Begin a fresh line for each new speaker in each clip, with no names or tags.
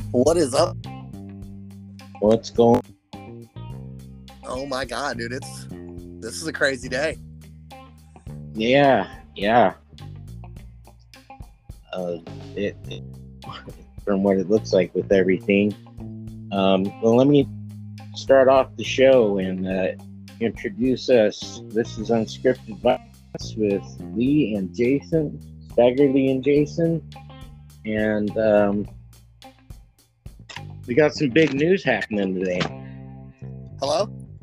What is up?
What's going?
Oh my god, dude! This is a crazy day.
Yeah. It from what it looks like with everything. Well, let me start off the show and introduce us. This is Unscripted Violence with Lee and Jason, Stagger Lee and Jason, and we got some big news happening today.
Hello?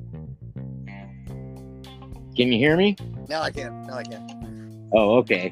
Can you hear me?
Now I can.
Oh, okay.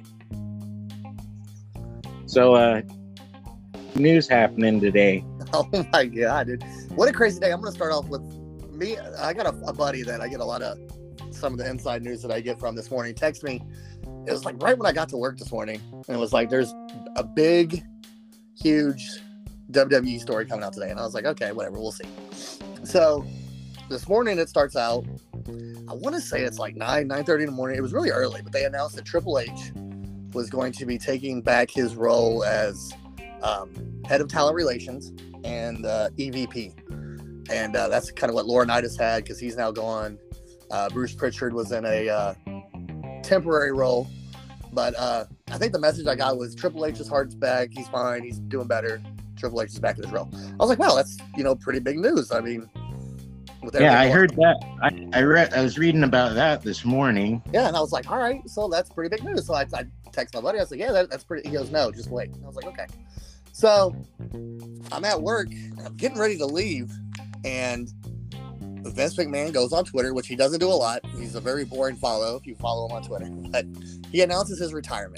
So, news happening today.
Oh my god, dude! What a crazy day. I'm gonna start off with me. I got a buddy that I get a lot of some of the inside news that I get from this morning. Text me. It was like right when I got to work this morning, and it was like there's a big, huge WWE story coming out today, and I was like, okay, whatever, we'll see. So this morning it starts out. I want to say it's like 9:30 in the morning. It was really early, but they announced that Triple H was going to be taking back his role as head of talent relations and EVP. And that's kind of what Laurinaitis had because he's now gone. Bruce Pritchard was in a temporary role. But I think the message I got was Triple H's heart's back. He's fine. He's doing better. Triple H is back in his role. I was like, wow, that's, pretty big news. I mean,
yeah, I heard that. I was reading about that this morning.
Yeah, and I was like, all right, so that's pretty big news. So I text my buddy. I was like, yeah, that's pretty. He goes, no, just wait. And I was like, okay. So I'm at work. I'm getting ready to leave, and Vince McMahon goes on Twitter, which he doesn't do a lot. He's a very boring follow if you follow him on Twitter. But he announces his retirement.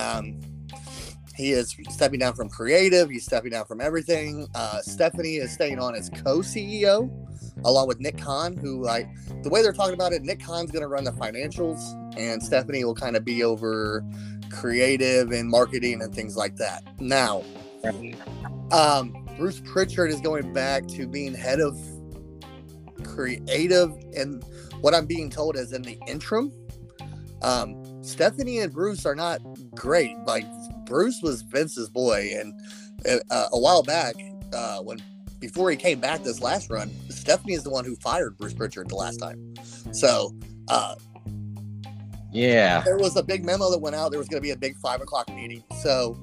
He is stepping down from creative. He's stepping down from everything. Stephanie is staying on as co-CEO, along with Nick Khan, who, the way they're talking about it, Nick Khan's going to run the financials, and Stephanie will kind of be over creative and marketing and things like that. Now, Bruce Pritchard is going back to being head of creative, and what I'm being told is in the interim. Stephanie and Bruce are not great. Like, Bruce was Vince's boy, and a while back, before he came back this last run, Stephanie is the one who fired Bruce Pritchard the last time. So,
yeah,
there was a big memo that went out. There was going to be a big 5:00 meeting. So,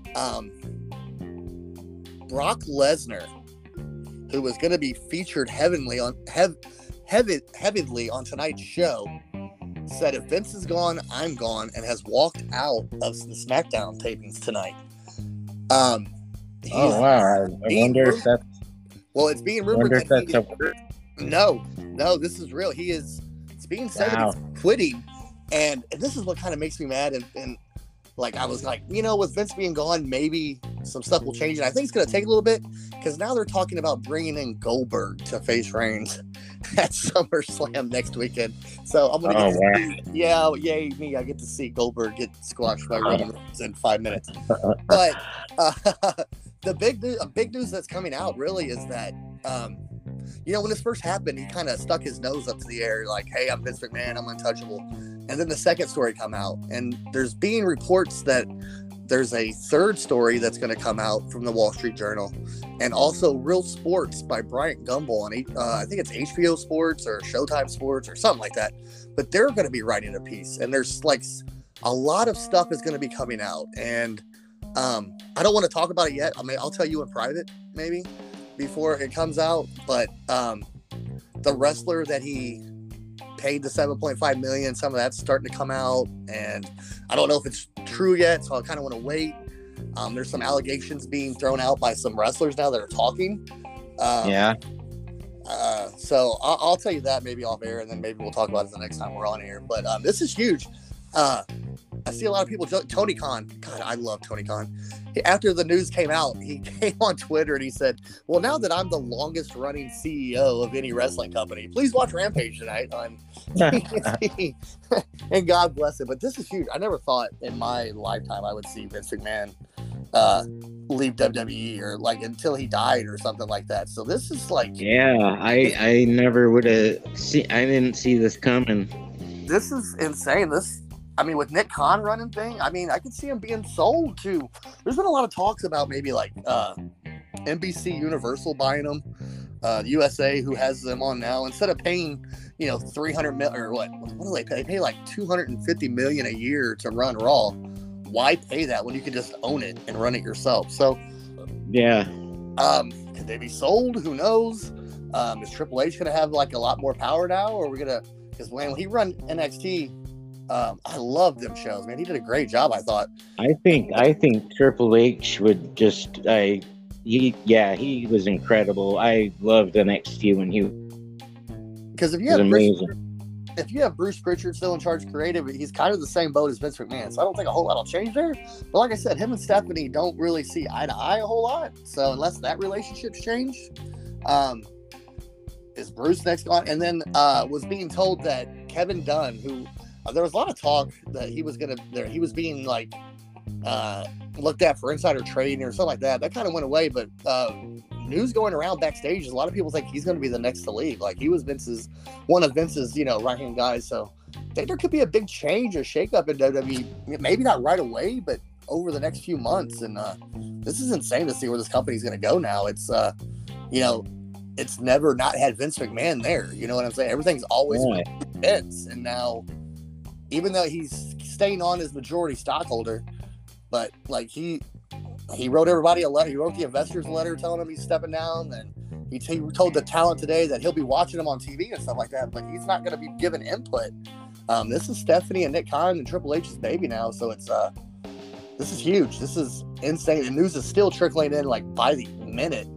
Brock Lesnar, who was going to be featured heavily on tonight's show, said if Vince is gone, I'm gone, and has walked out of the SmackDown tapings tonight.
Oh wow! I wonder if that's.
Well, it's being rumored that No, this is real. It's being said that he's quitting, and this is what kind of makes me mad. And I was like, with Vince being gone, maybe some stuff will change, and I think it's going to take a little bit because now they're talking about bringing in Goldberg to face Reigns at SummerSlam next weekend. So I'm going to yay me! I get to see Goldberg get squashed by Roman Reigns in 5 minutes. But the big news that's coming out really is that when this first happened, he kind of stuck his nose up to the air like, hey, I'm Vince McMahon, I'm untouchable. And then the second story come out, and there's being reports that there's a third story that's going to come out from the Wall Street Journal, and also Real Sports by Bryant Gumbel on I think it's HBO Sports or Showtime Sports or something like that. But they're going to be writing a piece, and there's a lot of stuff is going to be coming out, and I don't want to talk about it yet. I mean, I'll tell you in private maybe before it comes out. But the wrestler that he paid the $7.5 million, some of that's starting to come out, and I don't know if it's true yet, so I kind of want to wait. There's some allegations being thrown out by some wrestlers now that are talking. So I'll tell you that maybe off air, and then maybe we'll talk about it the next time we're on air. But this is huge. I see a lot of people. Tony Khan. God, I love Tony Khan. After the news came out, he came on Twitter and he said, well, now that I'm the longest running CEO of any wrestling company, please watch Rampage tonight on TNT. And God bless it. But this is huge. I never thought in my lifetime I would see Vince McMahon leave WWE or until he died or something like that. So this is
I never would have seen. I didn't see this coming.
This is insane. With Nick Khan running thing, I could see him being sold to. There's been a lot of talks about maybe NBC Universal buying them, USA, who has them on now, instead of paying, 300 million or what do they pay? They pay like 250 million a year to run Raw. Why pay that when you can just own it and run it yourself? So,
yeah.
Could they be sold? Who knows? Is Triple H going to have like a lot more power now, or are we gonna? Because when he run NXT, I love them shows, man. He did a great job, I thought.
I think Triple H would just he was incredible. I loved NXT when he
because if you have Bruce Pritchard still in charge of creative, he's kind of the same boat as Vince McMahon. So I don't think a whole lot will change there. But like I said, him and Stephanie don't really see eye to eye a whole lot. So unless that relationship's changed, is Bruce next on? And then was being told that Kevin Dunn, who there was a lot of talk that he was being like looked at for insider trading or something like that. That kind of went away, but news going around backstage is a lot of people think he's going to be the next to leave. Like he was one of Vince's, right hand guys. So I think there could be a big change or shakeup in WWE. Maybe not right away, but over the next few months. And this is insane to see where this company's going to go now. It's it's never not had Vince McMahon there. You know what I'm saying? Everything's always been Vince, and now even though he's staying on as majority stockholder, but like he wrote everybody a letter. He wrote the investors a letter telling them he's stepping down. And he told the talent today that he'll be watching them on TV and stuff like that, but he's not going to be giving input. This is Stephanie and Nick Khan and Triple H's baby now. So it's, this is huge. This is insane. The news is still trickling in like by the minute.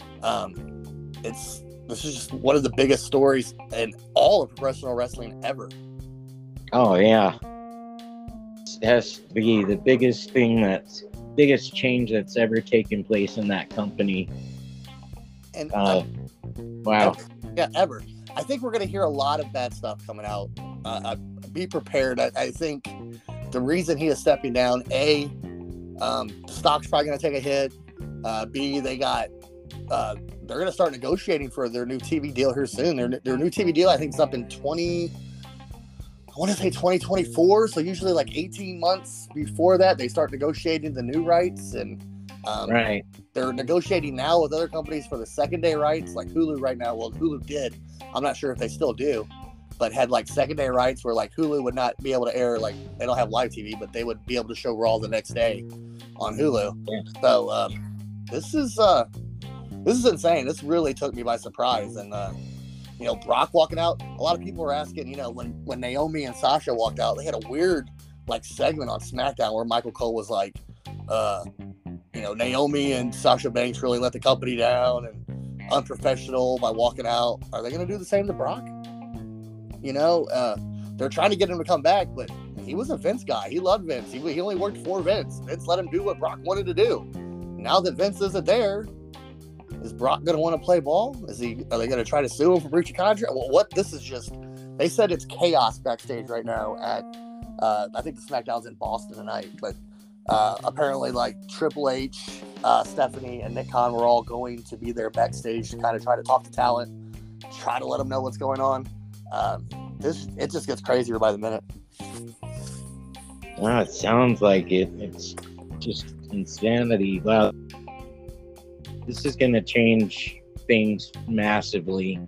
This is just one of the biggest stories in all of professional wrestling ever.
Oh yeah. It has to be the biggest change that's ever taken place in that company.
And
wow.
Ever. I think we're going to hear a lot of bad stuff coming out. Be prepared. I think the reason he is stepping down, A, the stock's probably going to take a hit. B, they're going to start negotiating for their new TV deal here soon. Their new TV deal, I think, is up in 2024. So usually like 18 months before that, they start negotiating the new rights. And
right.
They're negotiating now with other companies for the second-day rights, like Hulu right now. Well, Hulu did. I'm not sure if they still do, but had like second-day rights where like Hulu would not be able to air, like they don't have live TV, but they would be able to show Raw the next day on Hulu. Yeah. So this is insane. This really took me by surprise. And Brock walking out. A lot of people were asking, when Naomi and Sasha walked out, they had a weird like segment on SmackDown where Michael Cole was like, Naomi and Sasha Banks really let the company down and unprofessional by walking out. Are they going to do the same to Brock? They're trying to get him to come back, but he was a Vince guy. He loved Vince. He only worked for Vince. Vince let him do what Brock wanted to do. Now that Vince isn't there, is Brock going to want to play ball? Are they going to try to sue him for breach of contract? Well, this is just, they said it's chaos backstage right now at, I think the SmackDown's in Boston tonight, but apparently like Triple H, Stephanie, and Nick Khan were all going to be there backstage to kind of try to talk to talent, try to let them know what's going on. It just gets crazier by the minute.
Oh, it sounds like it. It's just insanity. Wow. This is going to change things massively.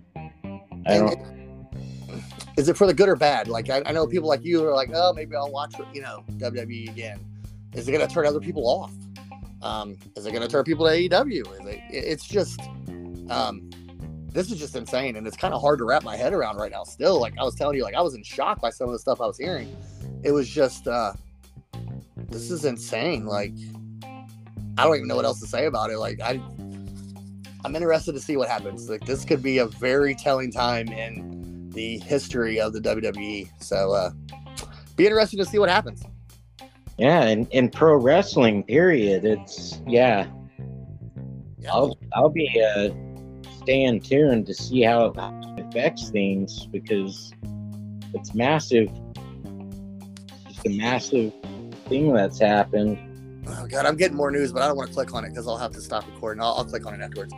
Is it for the good or bad? Like, I know people like you are like, oh, maybe I'll watch, WWE again. Is it going to turn other people off? Is it going to turn people to AEW? It's just, this is just insane. And it's kind of hard to wrap my head around right now still. Like I was telling you, like I was in shock by some of the stuff I was hearing. It was just, this is insane. Like, I don't even know what else to say about it. Like, I'm interested to see what happens. Like, this could be a very telling time in the history of the WWE. So, be interested to see what happens.
Yeah, and in pro wrestling, period. It's yeah. I'll be staying tuned to see how it affects things because it's massive. It's just a massive thing that's happened.
Oh God, I'm getting more news, but I don't want to click on it because I'll have to stop recording. I'll click on it afterwards.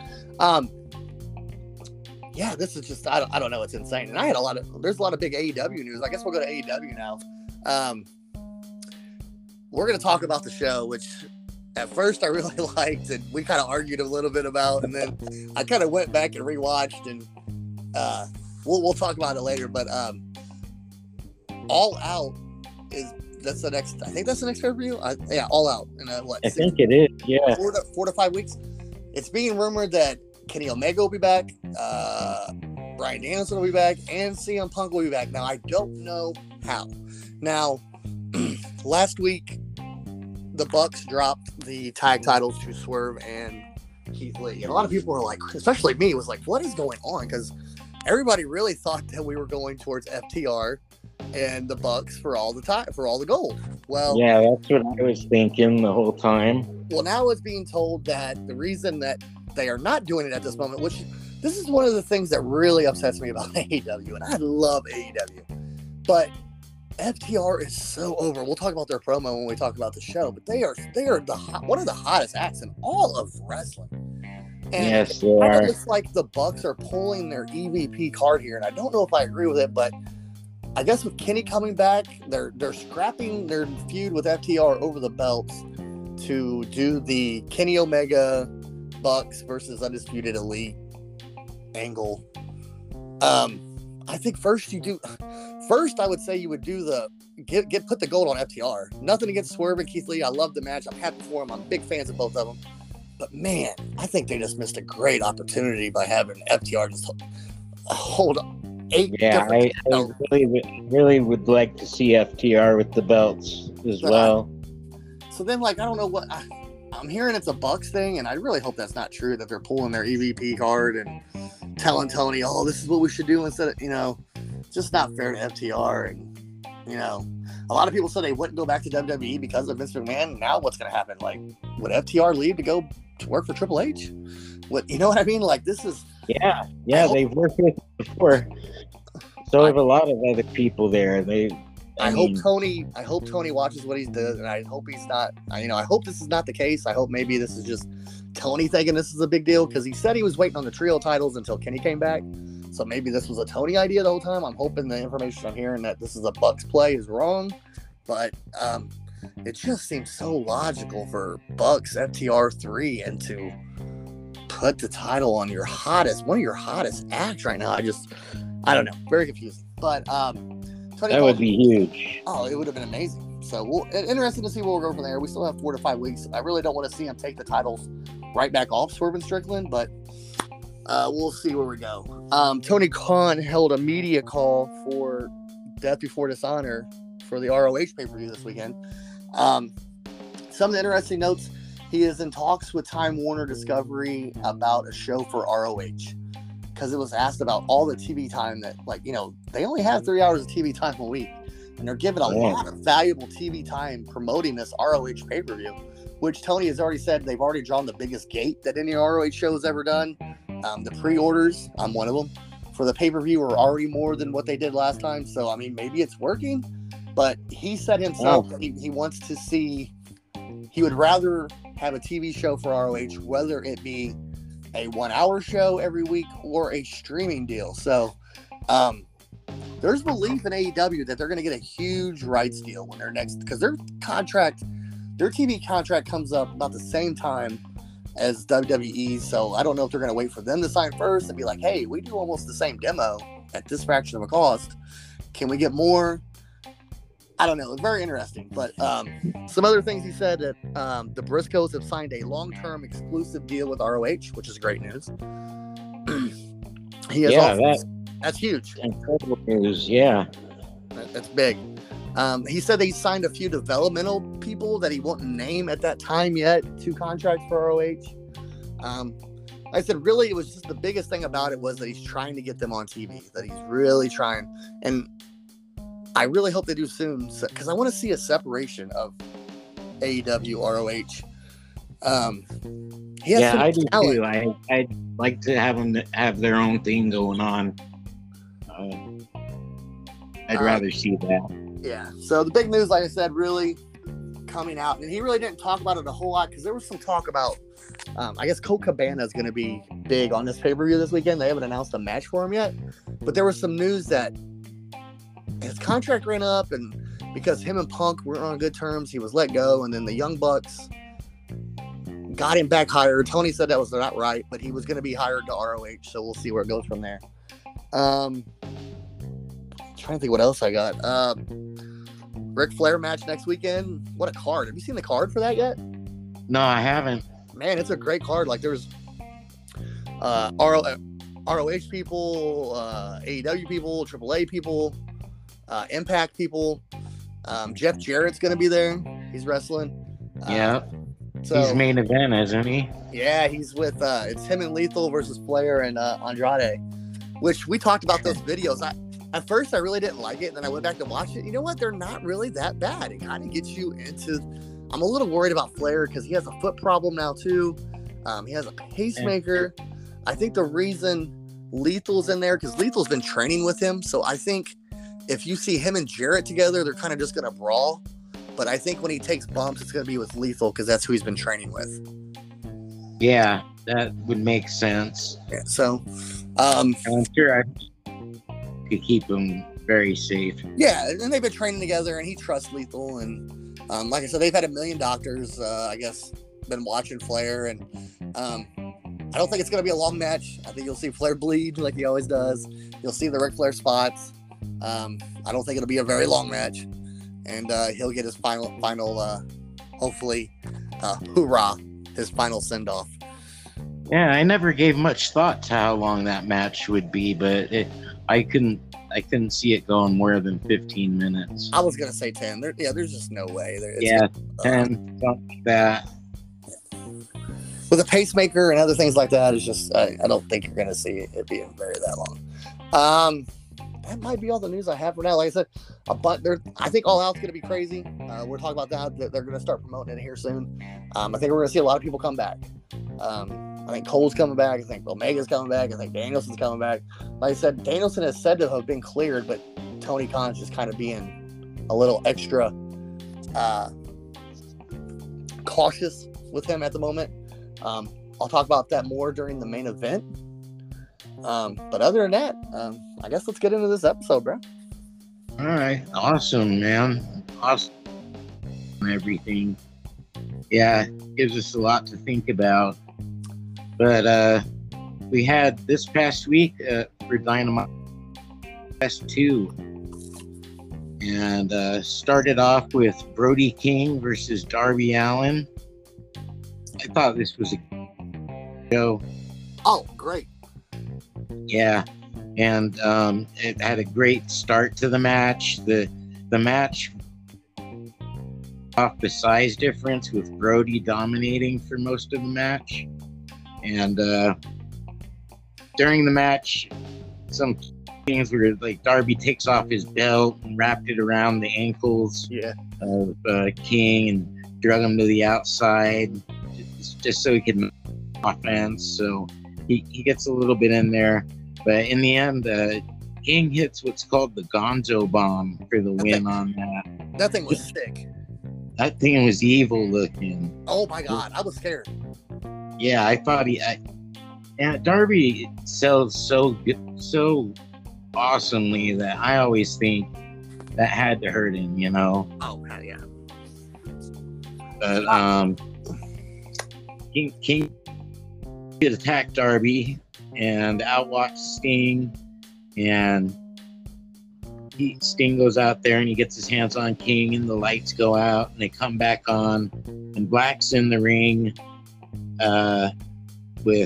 Yeah, this is just I don't know. It's insane. And there's a lot of big AEW news. I guess we'll go to AEW now. We're going to talk about the show, which at first I really liked, and we kind of argued a little bit about, and then I kind of went back and rewatched, and we'll talk about it later. But All Out that's the next. I think that's the next pay-per-view. Yeah, All Out in what?
I think it is. Yeah,
4 to 5 weeks. It's being rumored that Kenny Omega will be back, Bryan Danielson will be back, and CM Punk will be back. Now I don't know how. Now, last week, the Bucks dropped the tag titles to Swerve and Keith Lee. And a lot of people were like, especially me, was like, what is going on? Because everybody really thought that we were going towards FTR and the Bucks for all the gold. Well,
yeah, that's what I was thinking the whole time.
Well, now it's being told that the reason that they are not doing it at this moment, which this is one of the things that really upsets me about AEW, and I love AEW, but FTR is so over. We'll talk about their promo when we talk about the show, but they are one of the hottest acts in all of wrestling. And
yes, they are.
It looks like the Bucks are pulling their EVP card here, and I don't know if I agree with it, but I guess with Kenny coming back, they're scrapping their feud with FTR over the belts to do the Kenny Omega Bucks versus Undisputed Elite angle. I think first I would say you would do the put the gold on FTR. Nothing against Swerve and Keith Lee. I love the match. I'm happy for them. I'm big fans of both of them. But man, I think they just missed a great opportunity by having FTR just hold 8 different.
I really would like to see FTR with the belts as well.
So then, I don't know what I'm hearing. It's a Bucks thing, and I really hope that's not true. That they're pulling their EVP card and telling Tony, "Oh, this is what we should do," instead of just not fair to FTR. And a lot of people said they wouldn't go back to WWE because of Vince McMahon. Now what's going to happen? Would FTR leave to go to work for Triple H? What what I mean? This is
they've worked with him before. So have a lot of other people there. I hope Tony watches what he's doing, and I hope he's not. I hope this is not the case. I hope maybe this is just Tony thinking this is a big deal, because he said he was waiting on the trio titles until Kenny came back. So maybe this was a Tony idea the whole time. I'm hoping the information I'm hearing that this is a Bucks play is wrong, but it just seems so logical for Bucks FTR 3 and to put the title on one of your hottest acts right now. I don't know, very confusing. But Tony would be huge.
Oh, it would have been amazing. So interesting to see where we'll go from there. We still have 4 to 5 weeks. I really don't want to see him take the titles right back off Swerve and Strickland, but we'll see where we go. Tony Khan held a media call for Death Before Dishonor for the ROH pay-per-view this weekend. Some of the interesting notes: he is in talks with Time Warner Discovery about a show for ROH, because it was asked about all the TV time that, they only have 3 hours of TV time a week, and they're giving a lot of valuable TV time promoting this ROH pay-per-view, which Tony has already said they've already drawn the biggest gate that any ROH show has ever done. The pre-orders, I'm one of them, for the pay-per-view were already more than what they did last time. So, maybe it's working, but he said himself that he wants to see, he would rather have a TV show for ROH, whether it be a 1 hour show every week or a streaming deal. So, there's belief in AEW that they're going to get a huge rights deal when they're next, because their TV contract comes up about the same time as WWE. So I don't know if they're going to wait for them to sign first and be like, hey, we do almost the same demo at this fraction of a cost. Can we get more? I don't know. It's very interesting. But some other things he said, that the Briscoes have signed a long-term exclusive deal with ROH, which is great news. That's huge.
Incredible news, yeah.
That's big. He said they signed a few developmental people that he won't name at that time yet to contracts for ROH. I said, really, it was just the biggest thing about it was that he's trying to get them on TV, that he's really trying. And I really hope they do soon, because I want to see a separation of AEW, ROH.
I do too. I'd like to have them have their own thing going on. I'd rather see that.
Yeah. So the big news, like I said, really coming out, and he really didn't talk about it a whole lot, because there was some talk about, I guess Colt Cabana is going to be big on this pay-per-view this weekend. They haven't announced a match for him yet, but there was some news that his contract ran up, and because him and Punk weren't on good terms, he was let go, and then the Young Bucks got him back hired. Tony said that was not right, but he was going to be hired to ROH, so we'll see where it goes from there. Trying to think what else I got. Ric Flair match next weekend. What a card. Have you seen the card for that yet?
No, I haven't.
Man, it's a great card. Like, there's ROH people, AEW people, AAA people, Impact people. Jeff Jarrett's going to be there. He's wrestling.
Yeah. So, he's main event, isn't he?
Yeah, he's with it's him and Lethal versus Flair and Andrade, which we talked about those videos. At first I really didn't like it, and then I went back to watch it. You know what? They're not really that bad. It kind of gets you into. I'm a little worried about Flair because he has a foot problem now too. He has a pacemaker. I think the reason Lethal's in there because Lethal's been training with him, so I think if you see him and Jarrett together, they're kind of just gonna brawl. But I think when he takes bumps, it's going to be with Lethal because that's who he's been training with.
Yeah, that would make sense.
Yeah, so,
I'm sure I could keep him very safe.
Yeah, and they've been training together, and he trusts Lethal. And like I said, they've had 1 million doctors, I guess, been watching Flair. And I don't think it's going to be a long match. I think you'll see Flair bleed like he always does. You'll see the Ric Flair spots. I don't think it'll be a very long match. And he'll get his final, hopefully, hoorah, his final send-off.
Yeah, I never gave much thought to how long that match would be, but I couldn't see it going more than 15 minutes.
I was gonna say 10. There's just no way.
10, something like that.
With a pacemaker and other things like that, it's just I don't think you're gonna see it being very that long. That might be all the news I have for now. Like I said, I think All Out's going to be crazy. We're talking about that. They're going to start promoting it here soon. I think we're going to see a lot of people come back. I think Cole's coming back. I think Omega's coming back. I think Danielson's coming back. Like I said, Danielson is said to have been cleared, but Tony Khan's just kind of being a little extra cautious with him at the moment. I'll talk about that more during the main event. But other than that, I guess let's get into this episode, bro.
All right. Awesome, man. Awesome. Everything. Yeah, gives us a lot to think about. But we had this past week for Dynamite Fest 2. And started off with Brody King versus Darby Allin. I thought this was a show.
Oh, great.
Yeah, and it had a great start to the match. The match off the size difference with Brody dominating for most of the match, and during the match, some things where like Darby takes off his belt and wrapped it around the ankles of King and drug him to the outside just so he could make offense. So he gets a little bit in there, but in the end, King hits what's called the Gonzo Bomb for the win on that.
That thing was sick.
That thing was evil looking.
Oh my God, I was scared.
Yeah, I thought Darby sells so awesomely that I always think that had to hurt him, you know.
Oh God, yeah.
But King could attack Darby and outwalks Sting, and Sting goes out there and he gets his hands on King, and the lights go out and they come back on, and Black's in the ring with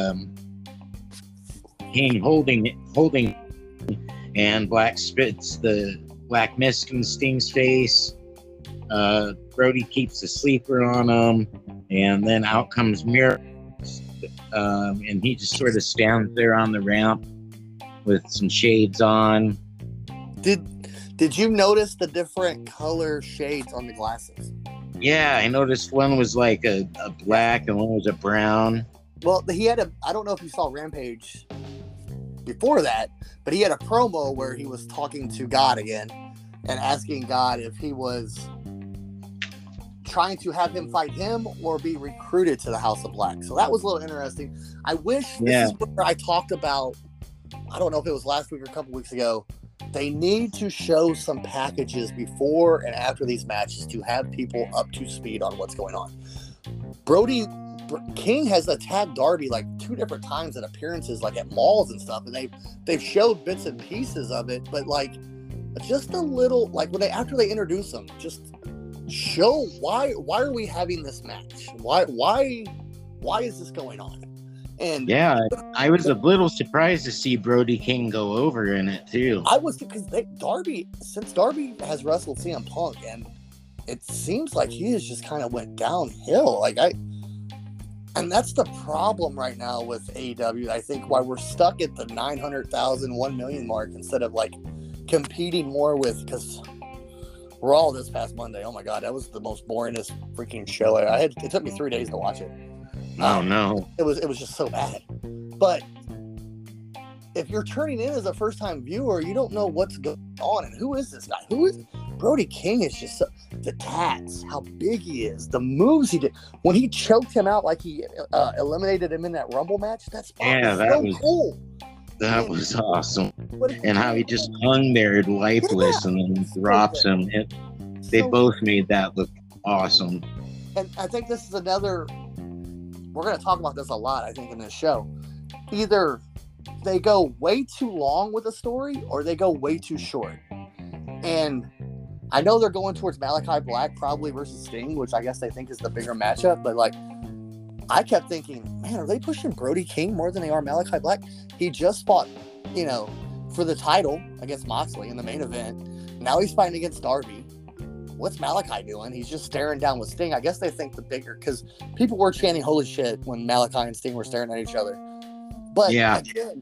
King holding, and Black spits the black mist in Sting's face. Brody keeps the sleeper on him, and then out comes Miro, and he just sort of stands there on the ramp with some shades on.
Did you notice the different color shades on the glasses?
Yeah, I noticed one was like a black and one was a brown.
Well, he had I don't know if you saw Rampage before that, but he had a promo where he was talking to God again and asking God if he was trying to have him fight him or be recruited to the House of Black. So that was a little interesting. I wish this is where I talked about, I don't know if it was last week or a couple weeks ago, they need to show some packages before and after these matches to have people up to speed on what's going on. Brody King has attacked Darby like 2 different times at appearances, like at malls and stuff, and they've showed bits and pieces of it, but like just a little, like when after they introduce him, just show why are we having this match? Why is this going on? And
yeah, I was a little surprised to see Brody King go over in it too.
I was, because Darby has wrestled CM Punk, and it seems like he has just kind of went downhill. And that's the problem right now with AEW. I think why we're stuck at the 900,000, 1 million mark instead of like competing more with, because Raw this past Monday, oh my God, that was the most boringest freaking show. It took me 3 days to watch it.
Oh no.
It was just so bad. But if you're turning in as a first time viewer, you don't know what's going on. And who is this guy? Who is Brody King? Is just the tats, how big he is, the moves he did. When he choked him out like he eliminated him in that Rumble match, that was cool.
That was awesome. And how he just hung there lifeless and then drops him. They both made that look awesome.
And I think this is another, we're going to talk about this a lot, I think, in this show. Either they go way too long with a story or they go way too short. And I know they're going towards Malachi Black probably versus Sting, which I guess they think is the bigger matchup. But like, I kept thinking, man, are they pushing Brody King more than they are Malachi Black? He just fought, for the title against Moxley in the main event. Now he's fighting against Darby. What's Malachi doing? He's just staring down with Sting. I guess they think the bigger, because people were chanting holy shit when Malachi and Sting were staring at each other. But again,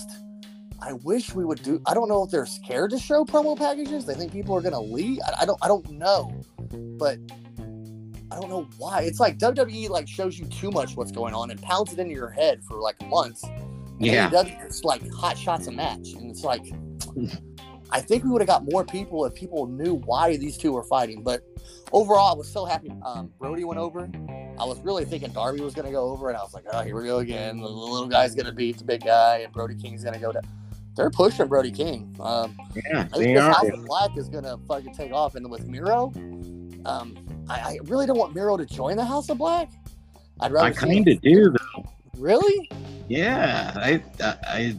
I wish we would do, I don't know if they're scared to show promo packages. They think people are going to leave. I don't know. But I don't know why. It's like WWE like shows you too much what's going on and pounds it into your head for like months. And it's like hot shots a match. And it's like, I think we would have got more people if people knew why these two were fighting. But overall, I was so happy Brody went over. I was really thinking Darby was going to go over, and I was like, oh, here we go again. The little guy's going to beat the big guy, and Brody King's going to go down. They're pushing Brody King. I think this House of Black is going to fucking take off. And with Miro, I really don't want Miro to join the House of Black.
I kind of do, though.
Really?
Yeah. I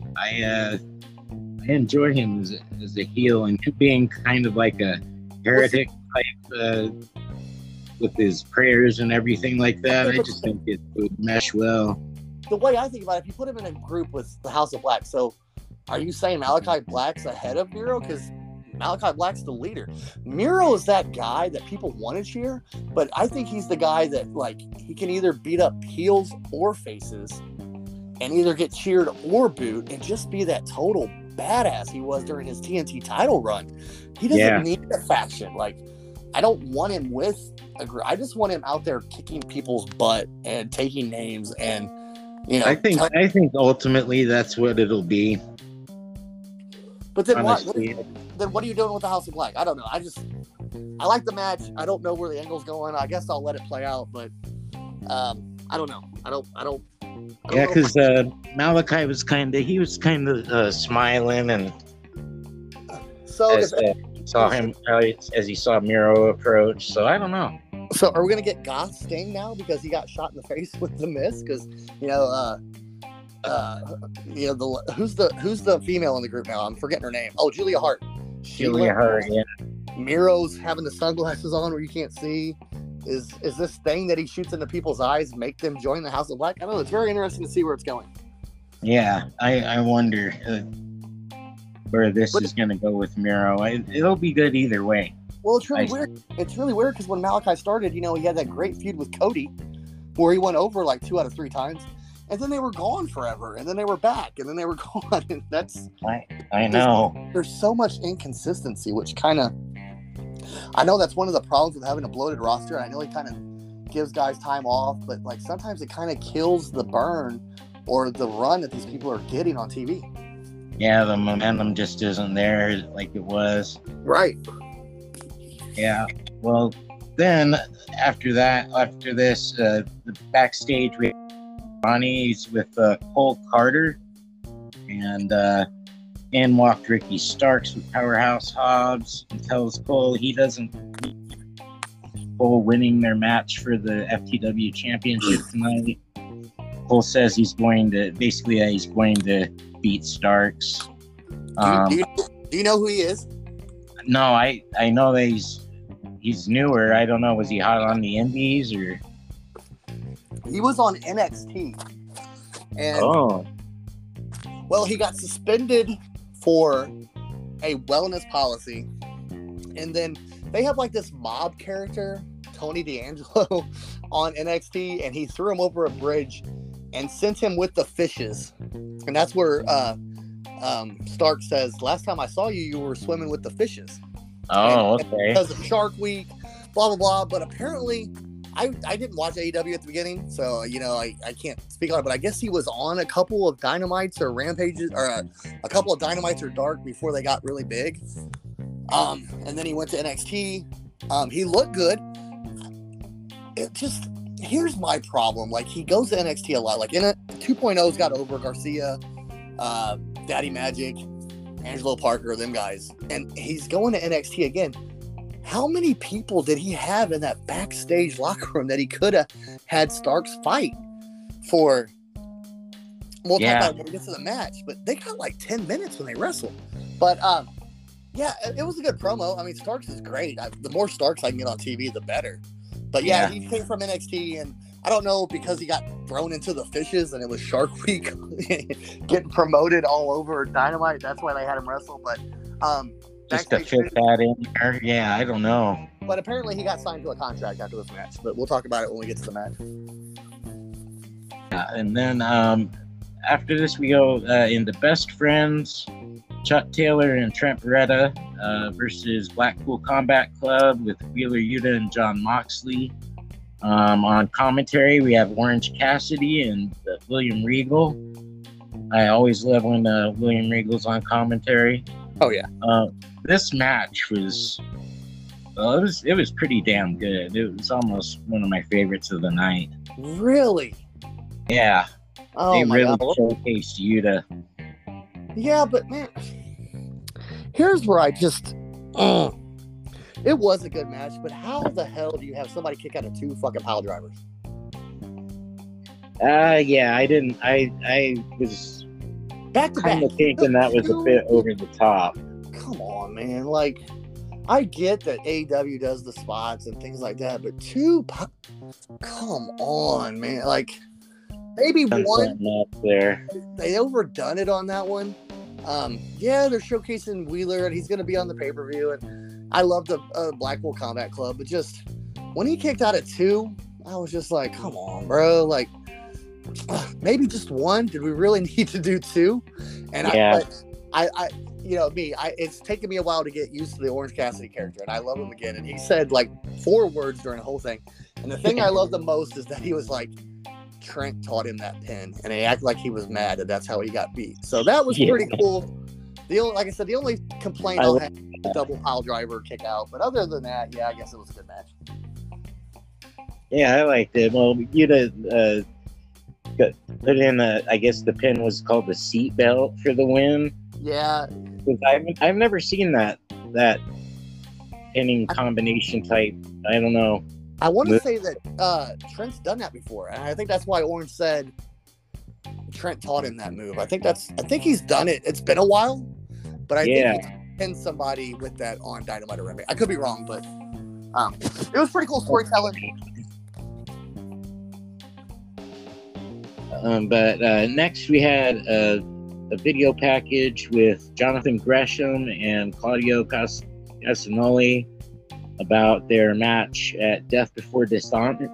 enjoy him as a heel, and being kind of like a heretic type with his prayers and everything like that. I just think it would mesh well.
The way I think about it, if you put him in a group with the House of Black, so are you saying Malachi Black's ahead of Miro? Because Malachi Black's the leader. Miro is that guy that people want to cheer, but I think he's the guy that, like, he can either beat up heels or faces and either get cheered or booed and just be that total badass he was during his TNT title run. He doesn't need a faction. Like, I don't want him with a group. I just want him out there kicking people's butt and taking names and,
I think ultimately that's what it'll be.
But then what are you doing with the House of Black? I don't know. I like the match. I don't know where the angle's going. I guess I'll let it play out, but I don't know. I don't
yeah, because Malachi was kind of smiling, and
so
saw him as he saw Miro approach. So I don't know.
So are we gonna get Goth Sting now because he got shot in the face with the Miz? Because who's the female in the group now? I'm forgetting her name. Oh, Julia Hart.
Julia Hart. Yeah.
Miro's having the sunglasses on where you can't see. Is this thing that he shoots into people's eyes make them join the House of Black? I don't know. It's very interesting to see where it's going.
Yeah, I wonder where this is going to go with Miro. It'll be good either way.
Well, it's really weird. It's really weird because when Malachi started, he had that great feud with Cody where he went over like 2 out of 3 times. And then they were gone forever. And then they were back. And then they were gone. And that's...
I know.
There's so much inconsistency, which kind of... I know that's one of the problems with having a bloated roster. I know he kind of gives guys time off. But like sometimes it kind of kills the burn or the run that these people are getting on TV.
Yeah, the momentum just isn't there like it was.
Right.
Yeah. Well, then after this, the backstage we Ronnie's with Cole Carter, and in walked Ricky Starks with Powerhouse Hobbs and tells Cole he doesn't Cole winning their match for the FTW Championship tonight. Cole says he's going to beat Starks.
Do you know who he is?
No, I know that he's newer. I don't know. Was he hot on the Indies or?
He was on NXT, and well, he got suspended for a wellness policy, and then they have like this mob character, Tony D'Angelo, on NXT, and he threw him over a bridge and sent him with the fishes, and that's where Stark says, "Last time I saw you, you were swimming with the fishes."
Okay.
Because of Shark Week, blah blah blah. But apparently, I didn't watch AEW at the beginning, so I can't speak on it. But I guess he was on a couple of Dynamites or Rampages, or a couple of Dynamites or Dark before they got really big. And then he went to NXT. He looked good. Here's my problem. Like, he goes to NXT a lot. Like, in 2.0's got over Garcia, Daddy Magic, Angelo Parker, them guys. And he's going to NXT again. How many people did he have in that backstage locker room that he could have had Starks fight for? We'll talk about it when we get to the match. But they got like 10 minutes when they wrestled. But, yeah, it was a good promo. I mean, Starks is great. The more Starks I can get on TV, the better. But, yeah, he came from NXT, and I don't know, because he got thrown into the fishes and it was Shark Week getting promoted all over Dynamite. That's why they had him wrestle. But
just to fit that in there. Yeah, I don't know.
But apparently he got signed to a contract after this match. But we'll talk about it when we get to the match.
Yeah, and then after this we go into Best Friends. Chuck Taylor and Trent Beretta versus Blackpool Combat Club with Wheeler Yuta and Jon Moxley. On commentary, we have Orange Cassidy and William Regal. I always love when William Regal's on commentary.
Oh yeah.
This match was, it was pretty damn good. It was almost one of my favorites of the night.
Really?
Yeah.
Oh,
they
my
really
God.
showcased Yuta.
Yeah, but man, here's where I just it was a good match, but how the hell do you have somebody kick out of 2 fucking pile drivers?
Yeah, I was
Back to
kind
back.
of thinking that was a bit over the top.
Come on, man. Like, I get that AEW does the spots and things like that, but come on, man. Like, maybe one
up there.
they overdone it on that one. Yeah, they're showcasing Wheeler, and he's going to be on the pay-per-view, and I love the Blackpool Combat Club, but just when he kicked out at 2, I was just like, come on, bro. Like, maybe just 1. Did we really need to do 2? And
yeah.
I it's taken me a while to get used to the Orange Cassidy character, and I love him again. And he said like 4 words during the whole thing. And the thing I love the most is that he was like, Trent taught him that pin, and he acted like he was mad that that's how he got beat. So that was pretty cool. Like I said, the only complaint I'll have is the double pile driver kick out. But other than that, yeah, I guess it was a good match.
Yeah, I liked it. Well, Yuta put in I guess the pin was called the seat belt for the win.
Yeah.
I've never seen that pinning combination type. I don't know.
I want to say that Trent's done that before, and I think that's why Orange said Trent taught him that move. I think he's done it. It's been a while, but I think he pinned somebody with that on Dynamite or Rampage. I could be wrong, but it was pretty cool storytelling.
But next we had a video package with Jonathan Gresham and Claudio Castagnoli about their match at Death Before Dishonor.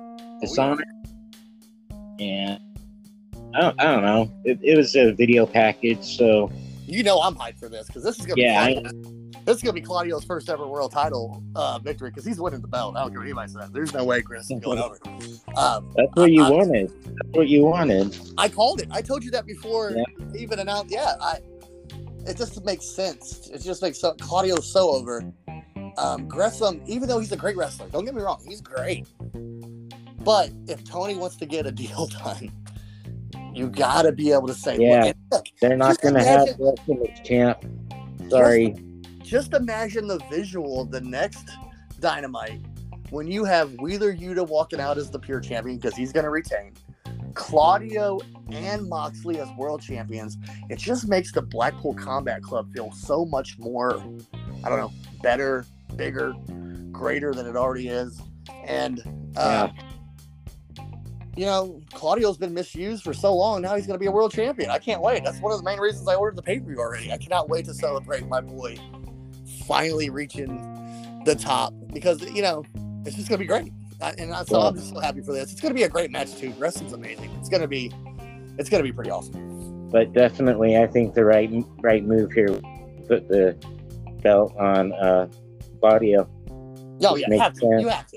And I don't know. It was a video package, so
I'm hyped for this because this is gonna be Claudio's first ever world title victory because he's winning the belt. I don't care what anybody says. There's no way Chris is going over.
That's what you wanted. That's what you wanted.
I called it. I told you that before he even announced. Yeah, it just makes sense. It just makes sense. Claudio's so over. Gresham, even though he's a great wrestler, don't get me wrong, he's great. But if Tony wants to get a deal done, you got to be able to say,
look, they're not going to have Gresham as champ. Sorry.
Just imagine the visual of the next Dynamite when you have Wheeler Yuta walking out as the pure champion, because he's going to retain, Claudio and Moxley as world champions, it just makes the Blackpool Combat Club feel so much more, I don't know, better, bigger, greater than it already is. And, you know, Claudio's been misused for so long. Now he's going to be a world champion. I can't wait. That's one of the main reasons I ordered the pay-per-view already. I cannot wait to celebrate my boy finally reaching the top, because, you know, it's just going to be great. So I'm just so happy for this. It's going to be a great match too. Wrestling's amazing. It's going to be pretty awesome.
But definitely, I think the right move here, put the belt on Claudio.
Oh yeah, you have to.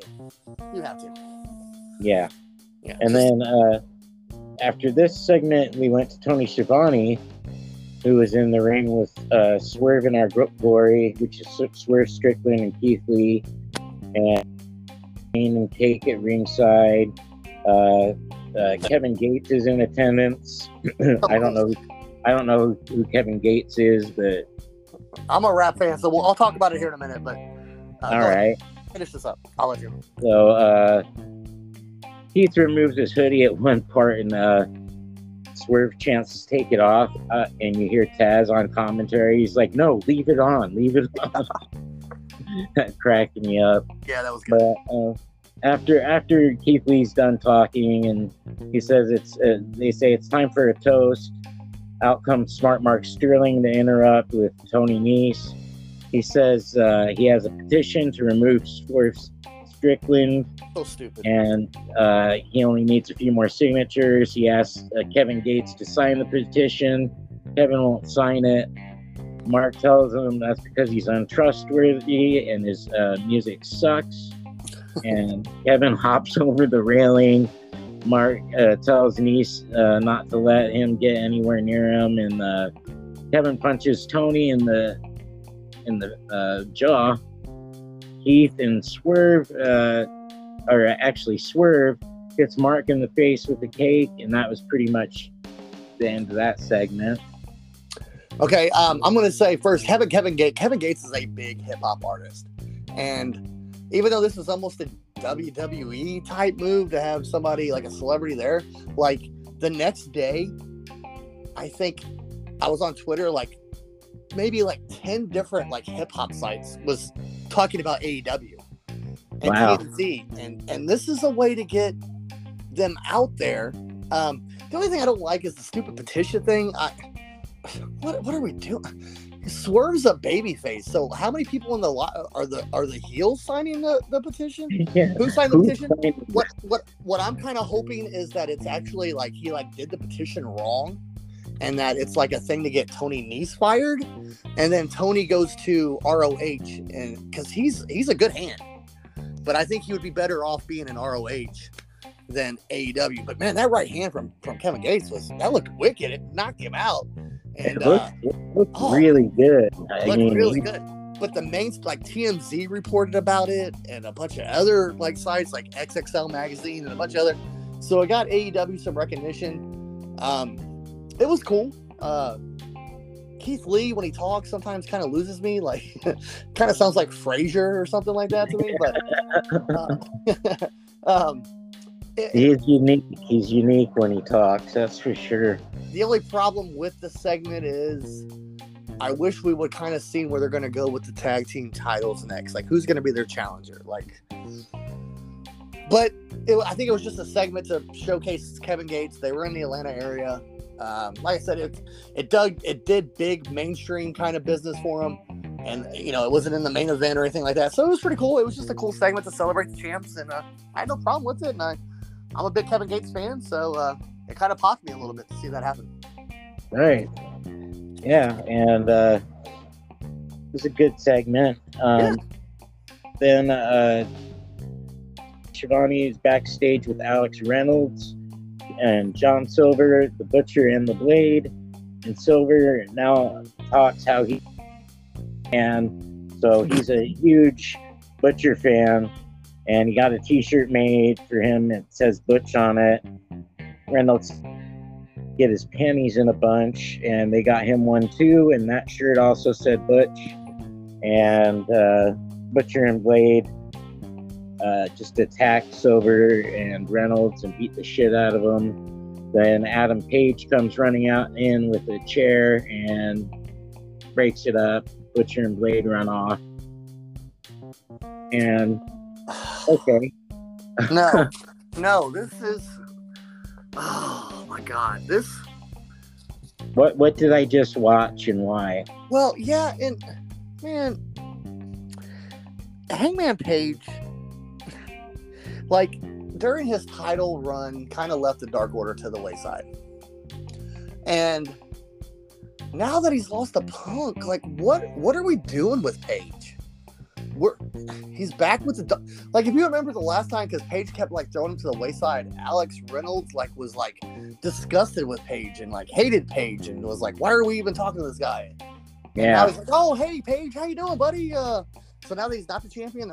Yeah. And then after this segment, we went to Tony Schiavone, who was in the ring with Swerve in Our Glory, which is Swerve Strickland and Keith Lee, and Cake at ringside. Kevin Gates is in attendance. I don't know who Kevin Gates is, but
I'm a rap fan, so I'll talk about it here in a minute. But
all right,
finish this up. I'll let you.
So Keith removes his hoodie at one part, and Swerve chances to take it off, and you hear Taz on commentary. He's like, "No, leave it on, leave it on." Cracking me up.
Yeah, that was good.
But after Keith Lee's done talking, and he says they say it's time for a toast. Out comes Smart Mark Sterling to interrupt with Tony Nese. He says he has a petition to remove Swerve Strickland.
So stupid.
And he only needs a few more signatures. He asks Kevin Gates to sign the petition. Kevin won't sign it. Mark tells him that's because he's untrustworthy and his music sucks. And Kevin hops over the railing. Mark tells Nese not to let him get anywhere near him, and Kevin punches Tony in the jaw. Keith and Swerve, or actually Swerve, hits Mark in the face with the cake, and that was pretty much the end of that segment.
Okay, I'm going to say first, Kevin Gates is a big hip-hop artist. And even though this is almost a WWE type move to have somebody like a celebrity there, like the next day, I think I was on Twitter, like maybe like 10 different like hip-hop sites was talking about AEW and TNT. And this is a way to get them out there. The only thing I don't like is the stupid petition thing. What are we doing? Swerve's a babyface, so how many people in the are the heels signing the petition?
Yeah.
Who signed the petition? What I'm kind of hoping is that it's actually like he like did the petition wrong, and that it's like a thing to get Tony Nese fired, and then Tony goes to ROH, and because he's a good hand, but I think he would be better off being in ROH than AEW. But man, that right hand from Kevin Gates looked wicked. It knocked him out. And
it looked really good.
Really good. But the main, like TMZ reported about it, and a bunch of other like sites like XXL Magazine and a bunch of other. So it got AEW some recognition. It was cool. Keith Lee, when he talks, sometimes kind of loses me. Like, kind of sounds like Frasier or something like that to me. But
he's unique. He's unique when he talks. That's for sure.
The only problem with the segment is I wish we would kind of see where they're going to go with the tag team titles next. Like, who's going to be their challenger? Like, but I think it was just a segment to showcase Kevin Gates. They were in the Atlanta area. Like I said, it did big mainstream kind of business for them. And, you know, it wasn't in the main event or anything like that. So it was pretty cool. It was just a cool segment to celebrate the champs. And I had no problem with it. And I'm a big Kevin Gates fan. So it kind of popped me a little bit to see that happen.
Right. Yeah. And it was a good segment. Then Schiavone is backstage with Alex Reynolds and John Silver, the Butcher and the Blade. And Silver now talks how he... And so he's a huge Butcher fan, and he got a t-shirt made for him. It says Butch on it. Reynolds get his panties in a bunch, and they got him one too, and that shirt also said Butch. And Butcher and Blade just attacks over and Reynolds and beat the shit out of him. Then Adam Page comes running out in with a chair and breaks it up. Butcher and Blade run off. And okay.
No, this is, oh my God, this.
What did I just watch and why?
Well, yeah, and man, Hangman Page, like during his title run, kind of left the Dark Order to the wayside. And now that he's lost to Punk, like what are we doing with Page? He's back with the, like, if you remember the last time, because Page kept like throwing him to the wayside, Alex Reynolds was disgusted with Page and like hated Page and was like, why are we even talking to this guy?
Yeah.
And now he's like, oh hey Page, how you doing, buddy? So now that he's not the champion,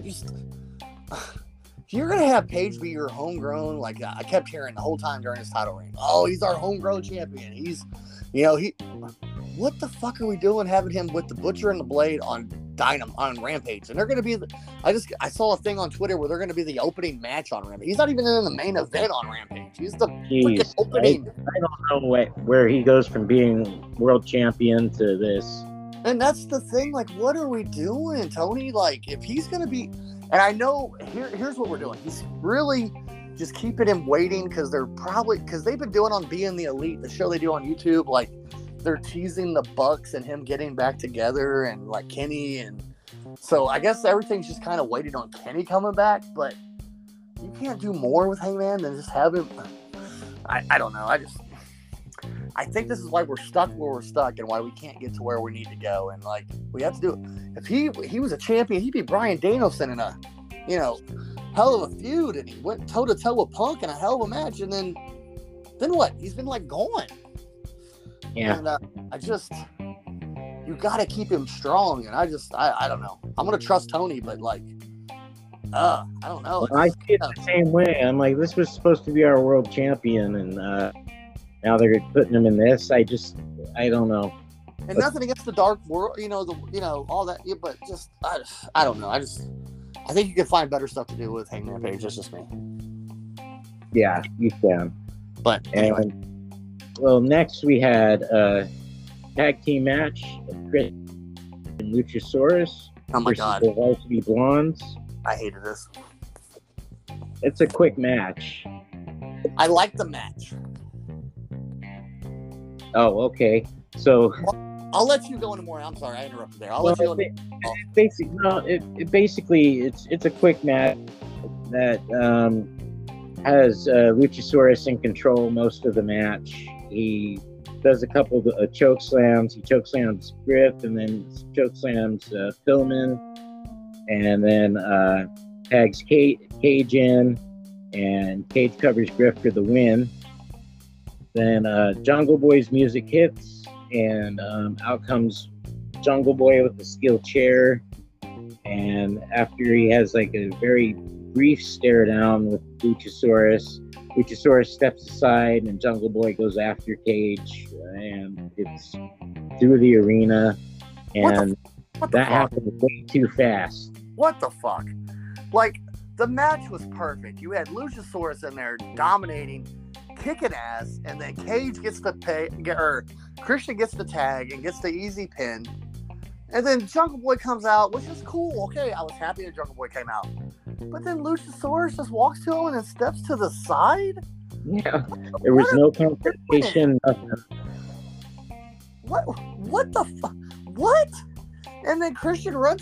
you're gonna have Page be your homegrown. Like I kept hearing the whole time during his title reign. Oh, he's our homegrown champion. He's, what the fuck are we doing having him with the Butcher and the Blade on Rampage? And they're going to be, I saw a thing on Twitter where they're going to be the opening match on Rampage. He's not even in the main event on Rampage. He's the freaking opening.
I don't know where he goes from being world champion to this.
And that's the thing. Like, what are we doing, Tony? Like, if he's going to be, and I know here's what we're doing. He's really just keeping him waiting because they've been doing on Being the Elite, the show they do on YouTube, like, they're teasing the Bucks and him getting back together and like Kenny, and so I guess everything's just kind of waiting on Kenny coming back, but you can't do more with Hangman than just have him. I don't know. I think this is why we're stuck where we're stuck and why we can't get to where we need to go, and like we have to do it. If he was a champion, he'd be Bryan Danielson in a hell of a feud, and he went toe to toe with Punk in a hell of a match, and then what? He's been like gone.
Yeah.
And you got to keep him strong. And I don't know. I'm going to trust Tony, but like, I don't know.
Well, I see it the same way. I'm like, this was supposed to be our world champion, and now they're putting him in this. I don't know.
And nothing against the Dark World, all that. Yeah, but just, I don't know. I think you can find better stuff to do with Hangman Page. That's just me.
Yeah, you can.
But anyway.
Well, next we had a tag team match of Chris and Luchasaurus
versus
the Varsity Blondes.
I hated this.
It's a quick match.
I like the match.
Oh, okay. So
I'll let you go into more. I'm sorry, I interrupted there. I'll let you go into
basically, it's a quick match that has Luchasaurus in control most of the match. He does a couple of choke slams. He choke slams Griff and then choke slams Pillman, and then tags Cage in, and Cage covers Griff for the win. Then Jungle Boy's music hits, and out comes Jungle Boy with the steel chair. And after he has like a very brief stare down with Luchasaurus steps aside, and Jungle Boy goes after Cage, and it's through the arena, and that happened way too fast.
What the fuck? Like, the match was perfect. You had Luchasaurus in there dominating, kicking ass, and then Cage gets the Christian gets the tag and gets the easy pin. And then Jungle Boy comes out, which is cool. Okay, I was happy that Jungle Boy came out. But then Luchasaurus just walks to him and then steps to the side?
Yeah. There was no confrontation, nothing.
What the fuck? What? And then Christian runs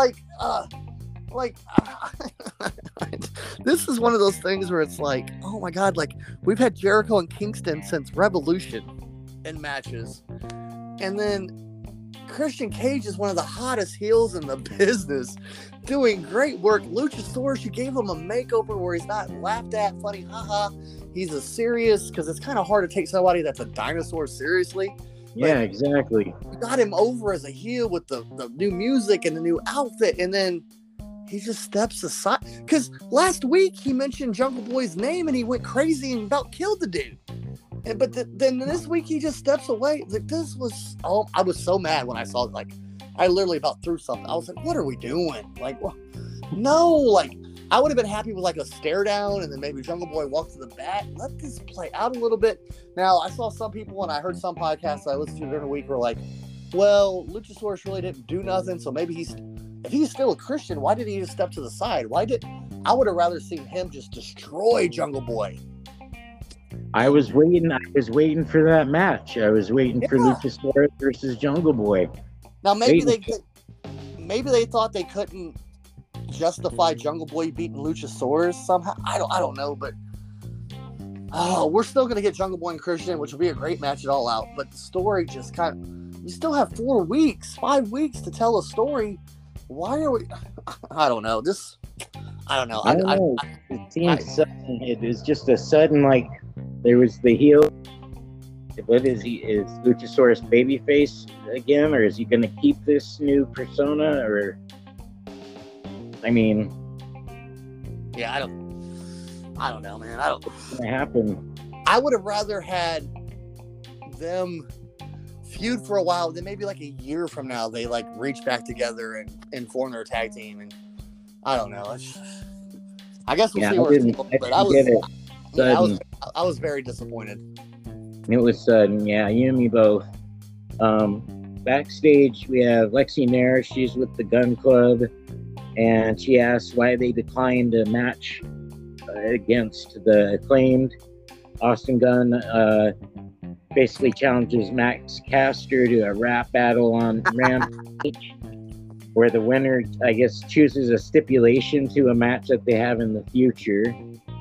this is one of those things where it's like, oh my God, like we've had Jericho and Kingston since Revolution in matches. And then Christian Cage is one of the hottest heels in the business, doing great work. Luchasaurus, you gave him a makeover where he's not laughed at, funny, haha. He's a serious, because it's kind of hard to take somebody that's a dinosaur seriously.
Yeah, exactly.
You got him over as a heel with the new music and the new outfit, and then he just steps aside. Because last week he mentioned Jungle Boy's name and he went crazy and about killed the dude. But then this week he just steps away. Like, this was, I was so mad when I saw it. Like, I literally about threw something. I was like, what are we doing? Like, no, like, I would have been happy with like a stare down and then maybe Jungle Boy walk to the back. Let this play out a little bit. Now, I saw some people and I heard some podcasts I listened to during the week were like, well, Luchasaurus really didn't do nothing, so maybe if he's still a Christian, why did he just step to the side? I would have rather seen him just destroy Jungle Boy.
I was waiting for that match. I was waiting for Luchasaurus versus Jungle Boy.
Now maybe they thought they couldn't justify Jungle Boy beating Luchasaurus somehow. I don't know, but we're still gonna get Jungle Boy and Christian, which will be a great match at All Out. But the story just you still have 5 weeks to tell a story. Why are we? I don't know. I don't know.
It seems sudden. It is just a sudden, like, there was the heel. What is he? Is Luchasaurus babyface again, or is he going to keep this new persona? Or, I mean,
yeah, I don't know, man.
What's going to happen?
I would have rather had them feud for a while, then maybe like a year from now they like reach back together and form their tag team. And I don't know. I guess we'll see where it's going. But I was very disappointed.
It was sudden, yeah. You and me both. Backstage, we have Lexi Nair. She's with the Gun Club, and she asks why they declined a match against the Acclaimed. Austin Gunn basically challenges Max Caster to a rap battle on Rampage, where the winner, I guess, chooses a stipulation to a match that they have in the future.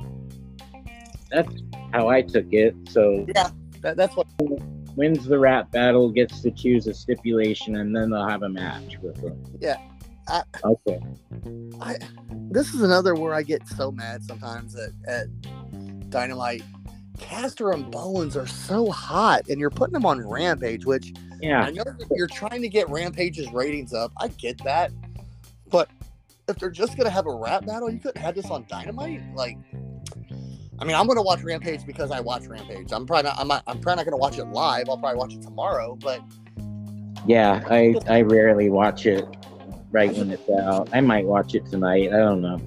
That's how I took it. So
yeah, that's what
wins the rap battle gets to choose a stipulation, and then they'll have a match with them.
Yeah.
Okay.
This is another where I get so mad sometimes at Dynamite. Caster and Bowens are so hot, and you're putting them on Rampage, which I know that you're trying to get Rampage's ratings up. I get that, but if they're just gonna have a rap battle, you couldn't have this on Dynamite. Like, I mean, I'm gonna watch Rampage because I watch Rampage. I'm probably not gonna watch it live. I'll probably watch it tomorrow, but
yeah, I rarely watch it right when it's out. I might watch it tonight. I don't know.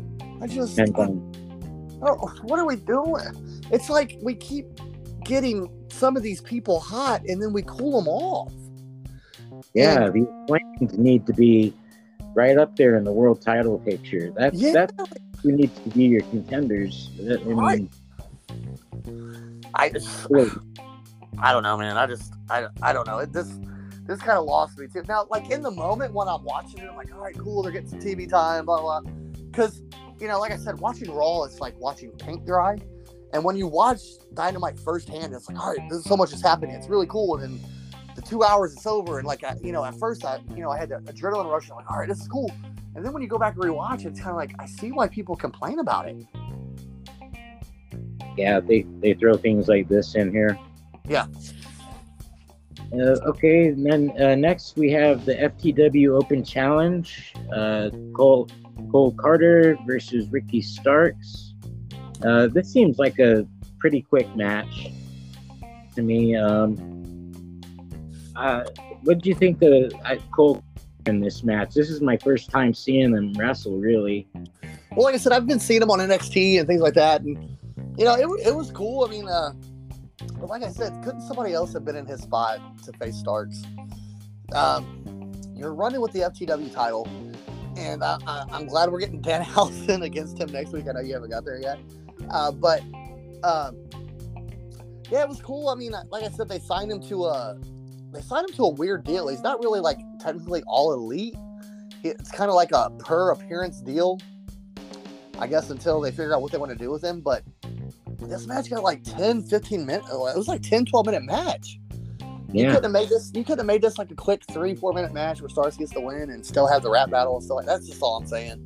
What are we doing? It's like we keep getting some of these people hot and then we cool them off.
Yeah, these flames need to be right up there in the world title picture. That's who needs to be your contenders.
I don't know, man. I don't know. This kind of lost me too. Now, like in the moment when I'm watching it, I'm like, all right, cool, they're getting some TV time, blah blah. Because like I said, watching Raw, it's like watching paint dry. And when you watch Dynamite firsthand, it's like, all right, there's so much is happening. It's really cool. And then the 2 hours it's over. And like, at first I had the adrenaline rush. I'm like, all right, this is cool. And then when you go back and rewatch it, it's kind of like, I see why people complain about it.
Yeah, they throw things like this in here.
Yeah.
Okay, and then next we have the FTW Open Challenge. Cole Carter versus Ricky Starks. This seems like a pretty quick match to me. What did you think of Cole in this match? This is my first time seeing him wrestle, really.
Well, like I said, I've been seeing him on NXT and things like that, and it was cool. I mean, but like I said, couldn't somebody else have been in his spot to face Starks? You're running with the FTW title, and I'm glad we're getting Danhausen against him next week. I know you haven't got there yet. But it was cool. I mean, like I said, they signed him to a weird deal. He's not really like technically all elite. It's kind of like a per appearance deal, I guess, until they figure out what they want to do with him. But this match got like 10, 15 minutes. It was like 10, 12 minute match. Yeah. You couldn't have made this like a quick 3-4 minute match where Starks gets the win and still have the rap battle and stuff like that. That's just all I'm saying.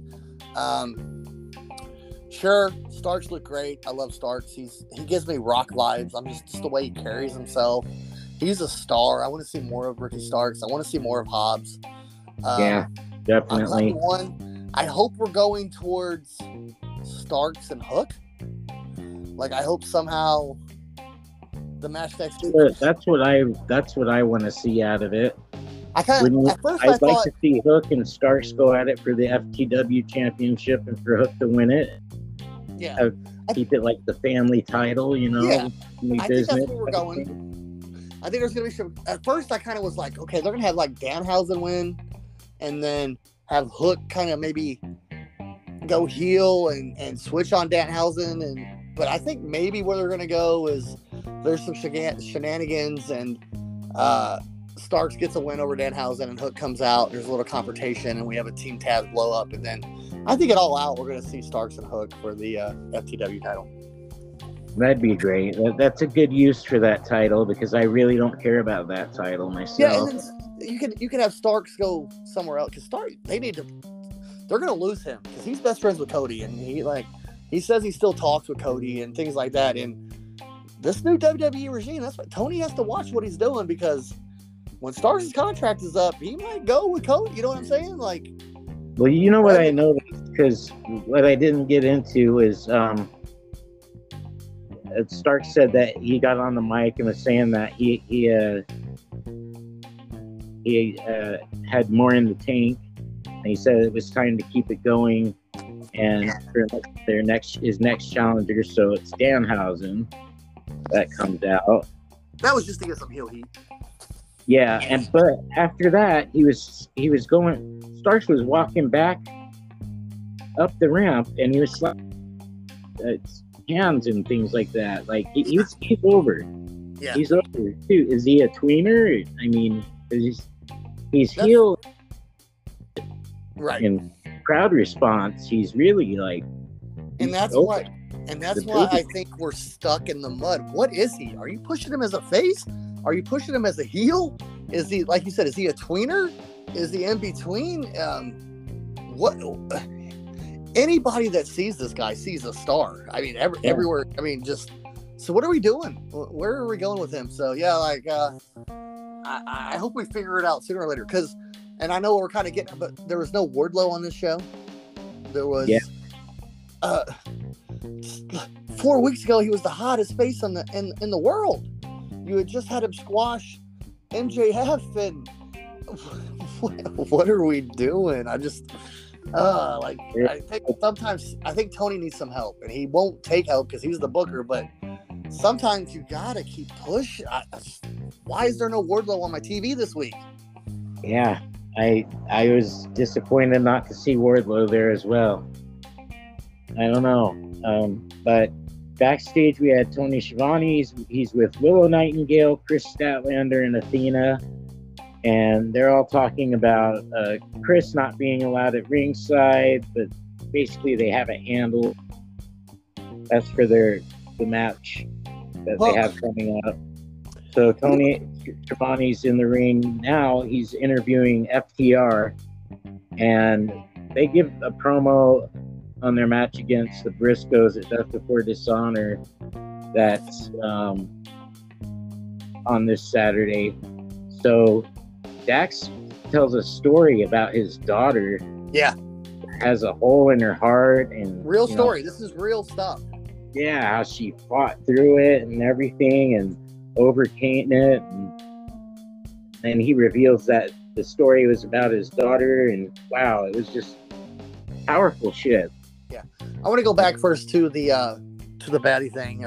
Sure, Starks look great. I love Starks. He gives me Rock vibes. I'm just the way he carries himself. He's a star. I want to see more of Ricky Starks. I want to see more of Hobbs.
Yeah, definitely.
I hope we're going towards Starks and Hook. Like, I hope somehow the match next week.
That's what I want to see out of it. I'd like to see Hook and Starks go at it for the FTW championship and for Hook to win it.
Yeah.
Keep it like the family title, you know.
Yeah. I think that's where we're going. I think there's going to be some. At first, I kind of was like, okay, they're going to have like Danhausen win, and then have Hook kind of maybe go heel and switch on Danhausen. But I think maybe where they're going to go is there's some shenanigans, and Starks gets a win over Danhausen, and Hook comes out. There's a little confrontation, and we have a Team Taz blow up, and then I think it all out. We're going to see Starks and Hook for the FTW title.
That'd be great. That's a good use for that title because I really don't care about that title myself.
Yeah, and then you could have Starks go somewhere else because they're going to lose him because he's best friends with Cody, and he says he still talks with Cody and things like that. And this new WWE regime, that's what Tony has to watch what he's doing because when Starks' contract is up, he might go with Cody. You know what I'm saying? Like,
well, you know what I noticed because what I didn't get into is. Stark said that he got on the mic and was saying that he had more in the tank, and he said it was time to keep it going. And for his next challenger, so it's Danhausen that comes out.
That was just to get some heel heat.
Yeah, but after that, he was going. Starks was walking back up the ramp, and he was slapping hands and things like that. Like he's over.
Yeah,
he's over too. Is he a tweener? I mean, he's heel.
Right.
In crowd response, he's really like.
And that's why I think we're stuck in the mud. What is he? Are you pushing him as a face? Are you pushing him as a heel? Is he, like you said, is he a tweener? Is he in between? What? Anybody that sees this guy sees a star. I mean, everywhere. I mean, just so. What are we doing? Where are we going with him? So yeah, like I hope we figure it out sooner or later. Because, and I know we're kind of getting, but there was no Wardlow on this show. There was. Yeah. 4 weeks ago, he was the hottest face in the world. You had just had him squash MJF, and what are we doing? I just. I think Tony needs some help, and he won't take help because he's the booker. But sometimes you gotta keep pushing. Why is there no Wardlow on my TV this week?
Yeah, I was disappointed not to see Wardlow there as well. I don't know, but backstage we had Tony Schiavone. He's with Willow Nightingale, Chris Statlander, and Athena. And they're all talking about Chris not being allowed at ringside, but basically they have it handled. That's for the match that they have coming up. So Tony Schiavone's in the ring now. He's interviewing FTR, and they give a promo on their match against the Briscoes at Death Before Dishonor. That's on this Saturday. So Dax tells a story about his daughter.
Yeah.
Has a hole in her heart. And
real story. This is real stuff.
Yeah, how she fought through it and everything and overcame it. And he reveals that the story was about his daughter. And wow, it was just powerful shit.
Yeah. I want to go back first to the baddie thing.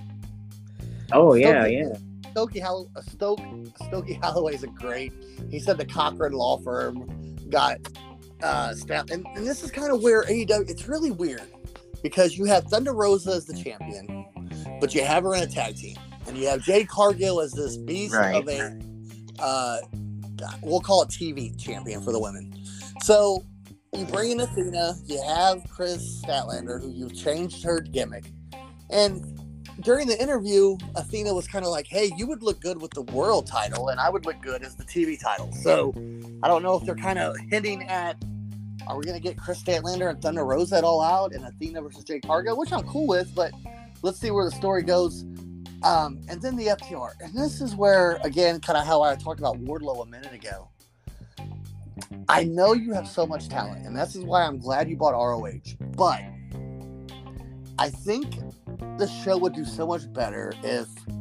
Stokey Holloway's a great. He said the Cochran law firm got stamped, and this is kind of where AEW. It's really weird because you have Thunder Rosa as the champion, but you have her in a tag team, and you have Jade Cargill as this beast of a we'll call it TV champion for the women. So you bring in Athena, you have Chris Statlander, who you've changed her gimmick, and during the interview, Athena was kind of like, hey, you would look good with the world title, and I would look good as the TV title. So I don't know if they're kind of hinting at, are we going to get Chris Statlander and Thunder Rosa at All Out and Athena versus Jade Cargill, which I'm cool with, but let's see where the story goes. And then the FTR. And this is where, again, kind of how I talked about Wardlow a minute ago. I know you have so much talent, and this is why I'm glad you bought ROH. But I think the show would do so much better if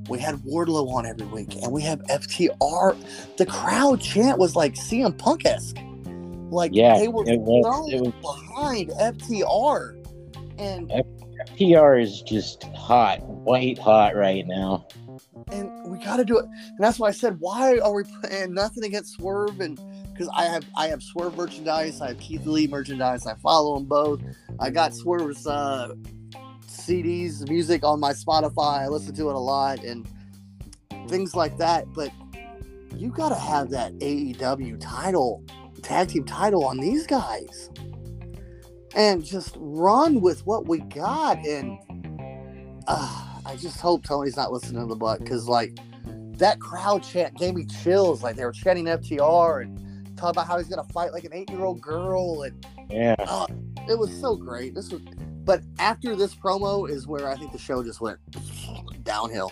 We had Wardlow on every week, and we have FTR. The crowd chant was like CM Punk-esque. Like, they were so behind FTR. And
FTR is just hot, white hot right now.
And we got to do it. And that's why I said, why are we playing nothing against Swerve? And because I have Swerve merchandise, I have Keith Lee merchandise, I follow them both. I got Swerve's CDs, music on my Spotify. I listen to it a lot and things like that. But you got to have that AEW title, tag team title on these guys. And just run with what we got. And I just hope Tony's not listening to the butt, because like that crowd chant gave me chills. Like they were chanting FTR and talking about how he's gonna fight like an 8-year-old girl, and it was so great. But after this promo is where I think the show just went downhill.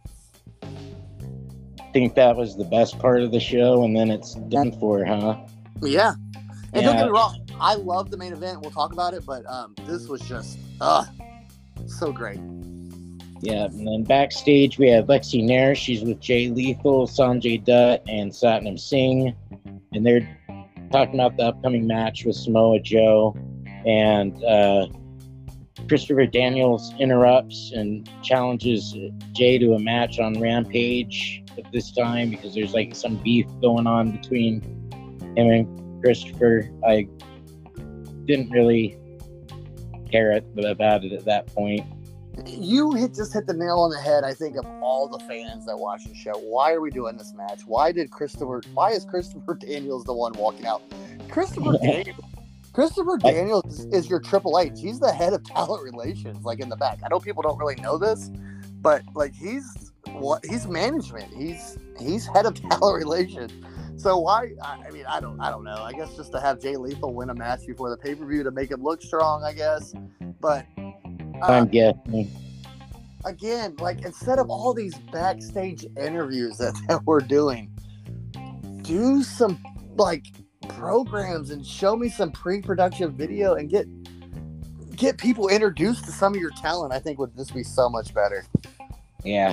I think that was the best part of the show, and then it's done for, huh?
Yeah. And don't get me wrong, I love the main event. We'll talk about it, but this was just so great.
Yeah, and then backstage we have Lexi Nair. She's with Jay Lethal, Sanjay Dutt, and Satnam Singh, and they're talking about the upcoming match with Samoa Joe. And Christopher Daniels interrupts and challenges Jay to a match on Rampage at this time, because there's like some beef going on between him and Christopher. I didn't really care about it at that point.
You just hit the nail on the head, I think, of all the fans that watch the show. Why are we doing this match? Why is Christopher Daniels the one walking out? Christopher Daniels is your Triple H. He's the head of talent relations, like in the back. I know people don't really know this, but like he's management. He's head of talent relations. So why? I mean, I don't know. I guess just to have Jay Lethal win a match before the pay-per-view to make him look strong, I guess. But
I'm guessing.
Again, like instead of all these backstage interviews that we're doing, do some like programs and show me some pre-production video and get people introduced to some of your talent. I think would just be so much better.
Yeah.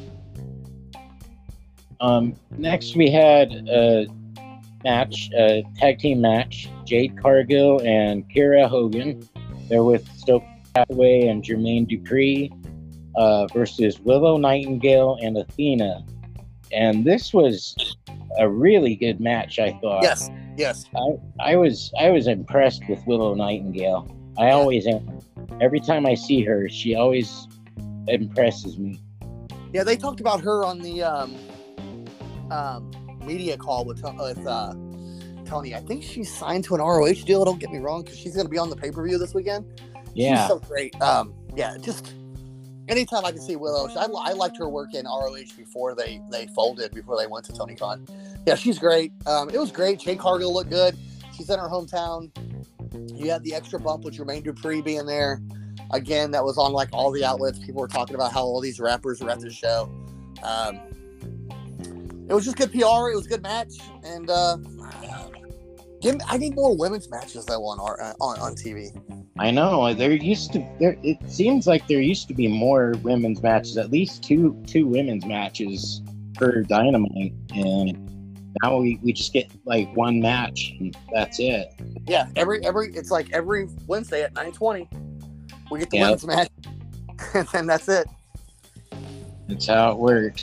Next we had a tag team match. Jade Cargill and Kiera Hogan. They're with Stoke Hathaway and Jermaine Dupri versus Willow Nightingale and Athena. And this was a really good match, I thought.
Yes.
I was impressed with Willow Nightingale. I always am. Every time I see her, she always impresses me.
Yeah, they talked about her on the media call with Tony. I think she's signed to an ROH deal. Don't get me wrong, because she's going to be on the pay-per-view this weekend.
Yeah,
she's so great. Just anytime I can see Willow, I liked her work in ROH before they folded, before they went to Tony Khan. Yeah, she's great. It was great. Jade Cargill looked good. She's in her hometown. You had the extra bump with Jermaine Dupri being there. Again, that was on like all the outlets. People were talking about how all these rappers were at the show. It was just good PR. It was a good match, and I need more women's matches though on TV.
I know it seems like there used to be more women's matches, at least two women's matches per Dynamite, and now we just get like one match and that's it.
Yeah, it's like every Wednesday at 9:20 we get the women's match, and then that's it.
That's how it works.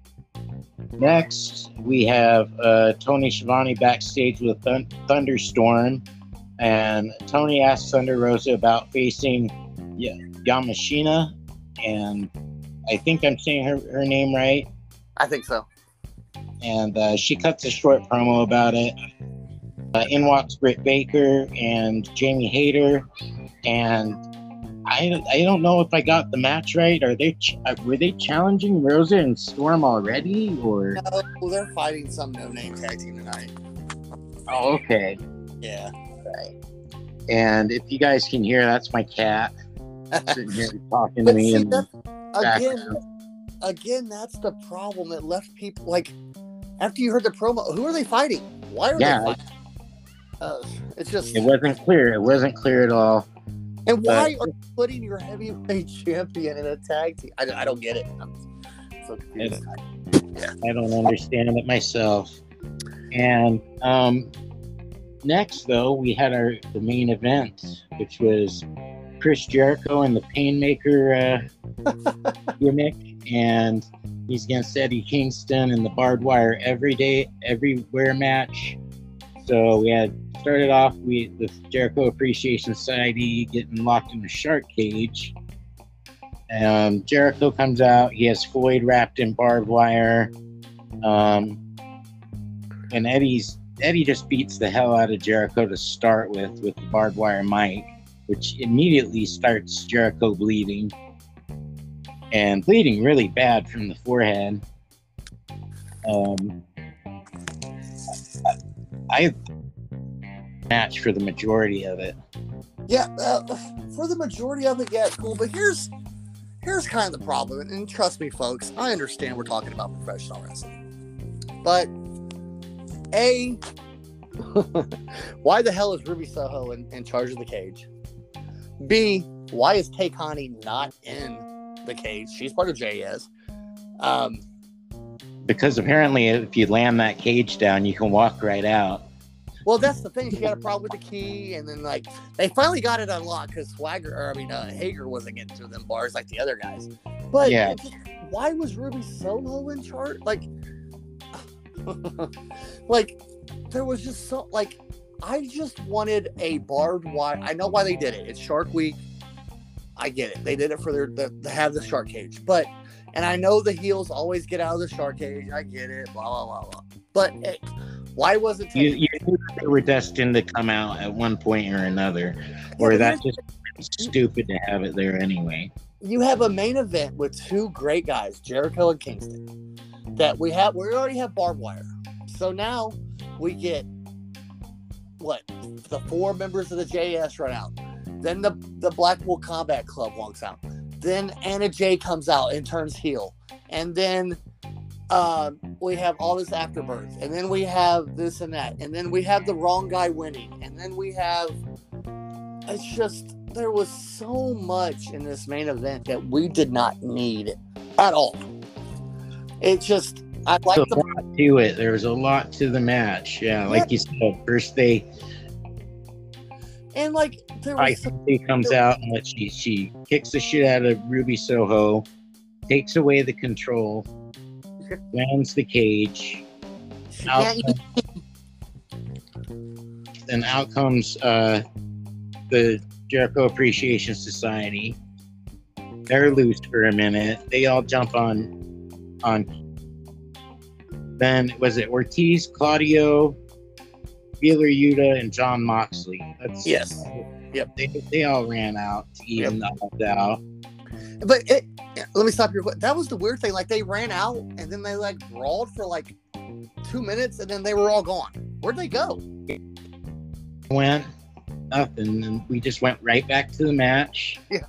Next, we have Tony Schiavone backstage with Thunderstorm, and Tony asks Thunder Rosa about facing Yamashina, and I think I'm saying her name right.
I think so.
And she cuts a short promo about it. In walks Britt Baker and Jamie Hayter, and I don't know if I got the match right. Were they challenging Rosa and Storm already, or?
No, they're fighting some no-name tag team tonight.
Oh, okay.
Yeah.
Right. And if you guys can hear, that's my cat sitting here talking to me.
Again, that's the problem that left people like. After you heard the promo, who are they fighting? Why are they fighting? It's just.
It wasn't clear. It wasn't clear at all.
And why are you putting your heavyweight champion in a tag team? I don't get it. so confused.
I don't understand it myself. And next, though, we had the main event, which was Chris Jericho and the Painmaker gimmick, and he's against Eddie Kingston in the barbed wire everywhere match. So we had started off with the Jericho Appreciation Society getting locked in the shark cage. Jericho comes out. He has Floyd wrapped in barbed wire. And Eddie just beats the hell out of Jericho to start with the barbed wire mic, which immediately starts Jericho bleeding. And bleeding really bad from the forehead. I match for the majority of it.
Yeah, for the majority of it, yeah, it's cool. But here's kind of the problem, and trust me, folks, I understand we're talking about professional wrestling, but A, why the hell is Ruby Soho in charge of the cage? B, why is Tay Conti not in the cage? She's part of JS.
Because apparently if you land that cage down, you can walk right out.
Well, that's the thing. She had a problem with the key, and then like they finally got it unlocked because Hager wasn't getting through them bars like the other guys. But yeah, why was Ruby Soho in charge? Like, like there was just so like I just wanted a barbed wire. I know why they did it. It's Shark Week. I get it. They did it for to have the shark cage, but. And I know the heels always get out of the shark cage. I get it. Blah, blah, blah, blah. But hey, why was it...
You knew they were destined to come out at one point or another. Or that's just stupid to have it there anyway.
You have a main event with two great guys, Jericho and Kingston, that we already have barbed wire. So now we get, the 4 members of the JS run out. Then the Blackpool Combat Club walks out. Then Anna Jay comes out and turns heel. And then we have all this afterbirth. And then we have this and that. And then we have the wrong guy winning. And then we have... It's just... There was so much in this main event that we did not need at all. It just... I like
a lot to it. There was a lot to the match. Yeah, like you said, first they...
And like there was
he comes out and she kicks the shit out of Ruby Soho, takes away the control, lands the cage. Then out comes the Jericho Appreciation Society. They're loose for a minute. They all jump on. Then was it Ortiz, Claudio, Wheeler Yuta, and John Moxley?
Yes. Yep.
They all ran out to even out.
But let me stop you. That was the weird thing. Like they ran out and then they like brawled for like 2 minutes and then they were all gone. Where'd they go?
Went up and then we just went right back to the match.
Yeah.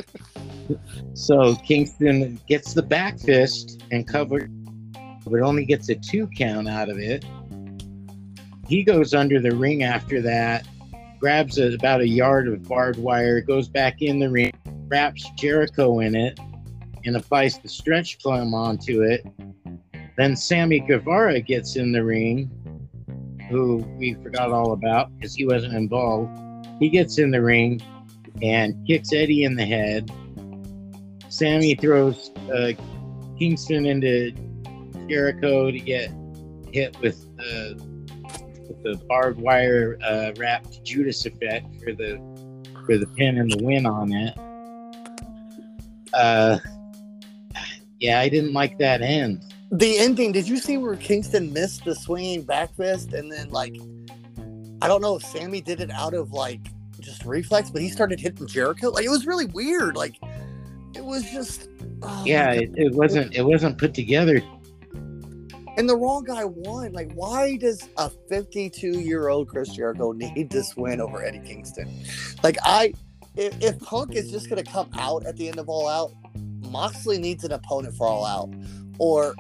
So Kingston gets the back fist and covered, but only gets a 2 count out of it. He goes under the ring after that, grabs about a yard of barbed wire, goes back in the ring, wraps Jericho in it, and applies the stretch film onto it. Then Sammy Guevara gets in the ring, who we forgot all about because he wasn't involved. He gets in the ring and kicks Eddie in the head. Sammy throws Kingston into Jericho to get hit with the barbed wire wrapped Judas effect for the pin and the win on it. Yeah, I didn't like that end.
The ending, did you see where Kingston missed the swinging back fist and then like I don't know if Sammy did it out of like just reflex, but he started hitting Jericho. Like it was really weird. Like it was just
it wasn't put together.
And the wrong guy won. Like, why does a 52-year-old Chris Jericho need this win over Eddie Kingston? Like, if Punk is just going to come out at the end of All Out, Moxley needs an opponent for All Out. Or,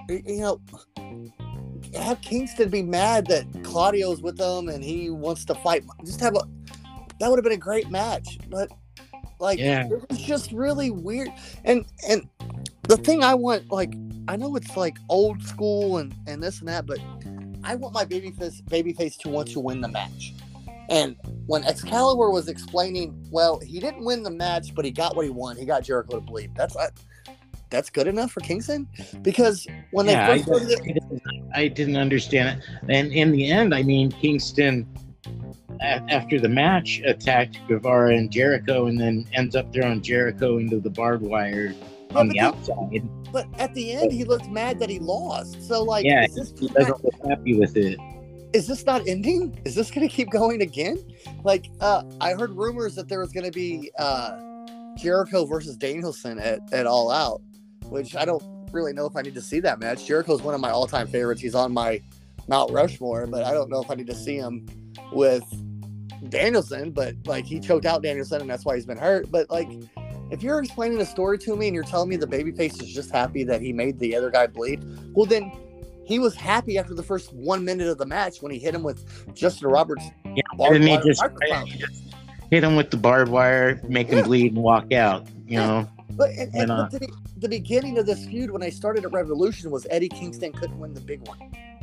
have Kingston be mad that Claudio's with him and he wants to fight. That would have been a great match. But, it was just really weird. And the thing I want, like, I know it's like old school and this and that, but I want my babyface to want to win the match. And when Excalibur was explaining, well, he didn't win the match, but he got what he wanted. He got Jericho to bleed. That's good enough for Kingston, because when they first started it,
I didn't understand it. And in the end, I mean, Kingston, after the match, attacked Guevara and Jericho, and then ends up throwing Jericho into the barbed wire on the outside.
But at the end, he looked mad that he lost. So, like,
yeah, he doesn't look happy with it.
Is this not ending? Is this going to keep going again? Like, I heard rumors that there was going to be Jericho versus Danielson at All Out, which I don't really know if I need to see that match. Jericho's one of my all-time favorites. He's on my Mount Rushmore, but I don't know if I need to see him with Danielson. But, like, he choked out Danielson, and that's why he's been hurt. But, like, if you're explaining a story to me and you're telling me the babyface is just happy that he made the other guy bleed, well, then he was happy after the first 1 minute of the match when he hit him with Justin Roberts.
Yeah, and he just hit him with the barbed wire, make him bleed and walk out, you know.
But the beginning of this feud, when they started at Revolution, was Eddie Kingston couldn't win the big one.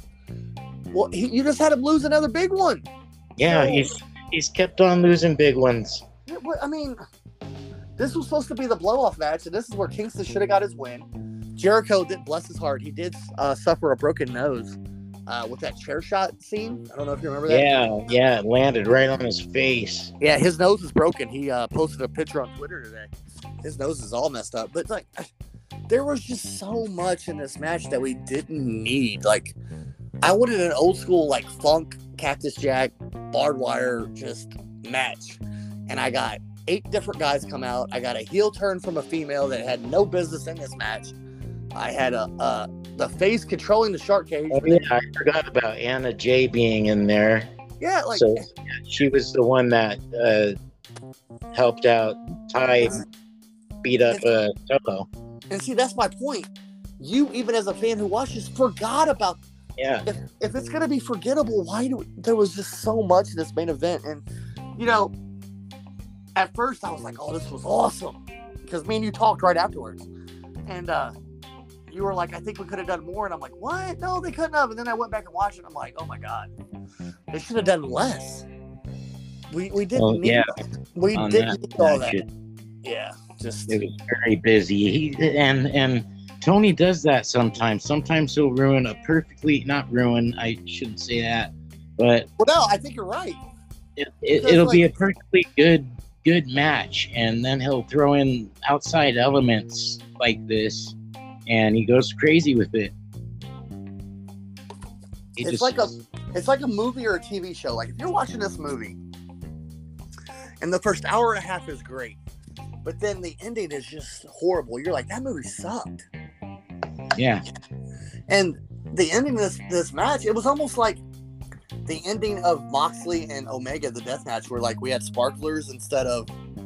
Well, you just had him lose another big one.
Yeah, so, he's kept on losing big ones.
I mean, this was supposed to be the blow-off match, and this is where Kingston should have got his win. Jericho did, bless his heart, he did suffer a broken nose with that chair shot scene. I don't know if you remember that.
Yeah, it landed right on his face.
Yeah, his nose is broken. He posted a picture on Twitter today. His nose is all messed up. But, like, there was just so much in this match that we didn't need. Like, I wanted an old school, like, funk, Cactus Jack, barbed wire just match. And I got 8 different guys come out. I got a heel turn from a female that had no business in this match. I had the face controlling the shark cage.
Oh, yeah, I forgot about Anna Jay being in there.
Yeah, like,
so she was the one that helped out Ty beat up Solo.
And see, that's my point. You, even as a fan who watches, forgot about.
Yeah.
If it's gonna be forgettable, there was just so much in this main event, and you know, at first I was like, "Oh, this was awesome," because me and you talked right afterwards, and you were like, I think we could have done more. And I'm like, what? No, they couldn't have. And then I went back and watched it. And I'm like, oh my God, they should have done less. We didn't need we didn't need all that. Yeah. Just
it was very busy. And Tony does that sometimes. Sometimes he'll ruin a perfectly, not ruin, I shouldn't say that, but
well, no, I think you're right.
It'll be a perfectly good match, and then he'll throw in outside elements like this. And he goes crazy with it.
It's like a movie or a TV show. Like, if you're watching this movie, and the first hour and a half is great, but then the ending is just horrible. You're like, that movie sucked.
Yeah.
And the ending of this match, it was almost like the ending of Moxley and Omega, the death match, where, like, we had sparklers instead of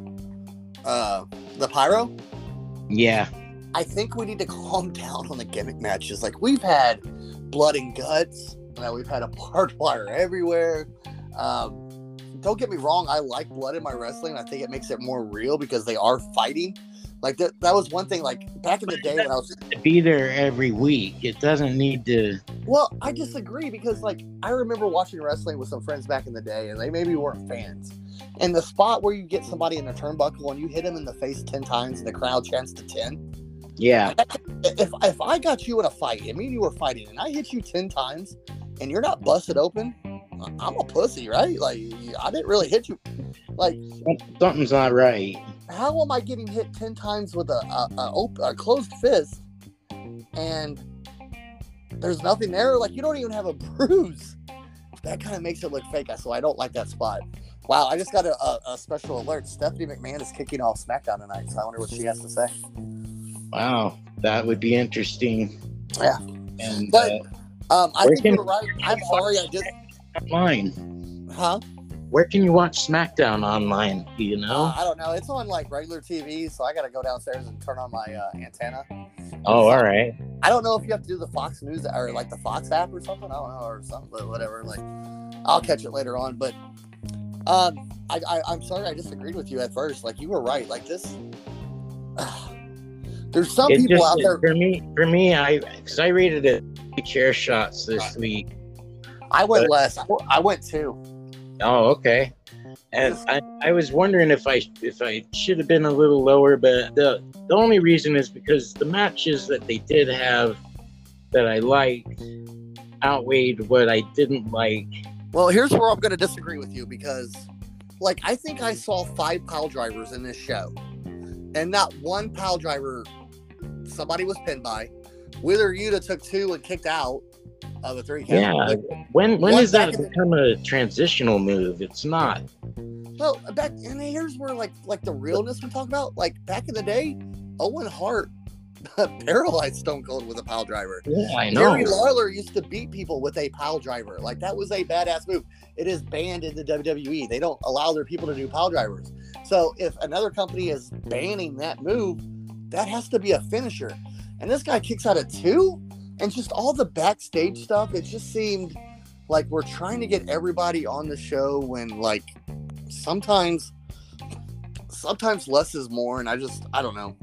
the pyro.
Yeah.
I think we need to calm down on the gimmick matches. Like, we've had blood and guts. We've had a barbed wire everywhere. Don't get me wrong. I like blood in my wrestling. I think it makes it more real because they are fighting. Like, that was one thing. Like, back in the day when I was...
to be there every week. It doesn't need to...
Well, I disagree because, like, I remember watching wrestling with some friends back in the day, and they maybe weren't fans. And the spot where you get somebody in a turnbuckle and you hit him in the face 10 times and the crowd chants to 10...
Yeah.
If I got you in a fight, and me and you were fighting, and I hit you 10 times, and you're not busted open, I'm a pussy, right? Like, I didn't really hit you. Like,
something's not right.
How am I getting hit 10 times with a closed fist, and there's nothing there? Like, you don't even have a bruise. That kind of makes it look fake, so I don't like that spot. Wow, I just got a special alert. Stephanie McMahon is kicking off SmackDown tonight, so I wonder what she has to say.
Wow, that would be interesting.
Yeah,
and
but I think you're right. I'm sorry, I did
online.
Huh?
Where can you watch SmackDown online? Do you know?
I don't know. It's on like regular TV, so I got to go downstairs and turn on my antenna.
Oh, all right.
I don't know if you have to do the Fox News or like the Fox app or something. I don't know, or something, but whatever. Like, I'll catch it later on. But I'm sorry, I disagreed with you at first. Like, you were right. Like, this. There's some people out there.
For me, because I rated it chair shots this week.
I went less. I went 2.
Oh, okay. And I was wondering if I should have been a little lower, but the only reason is because the matches that they did have that I liked outweighed what I didn't like.
Well, here's where I'm going to disagree with you, because, like, I think I saw 5 pile drivers in this show, and not one pile driver somebody was pinned by. Wheeler Yuta took 2 and kicked out of the 3 count.
Yeah. When does that become a transitional move? It's not.
Well, and here's where like the realness we talk about. Like, back in the day, Owen Hart paralyzed Stone Cold with a pile driver.
Yeah, I know.
Jerry Lawler used to beat people with a pile driver. Like, that was a badass move. It is banned in the WWE. They don't allow their people to do pile drivers. So if another company is banning that move, that has to be a finisher. And this guy kicks out at 2, and just all the backstage stuff. It just seemed like we're trying to get everybody on the show when, like, sometimes less is more. And I don't know.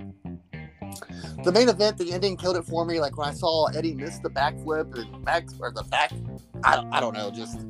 The main event, the ending killed it for me. Like, when I saw Eddie miss the backflip and I don't know. Just,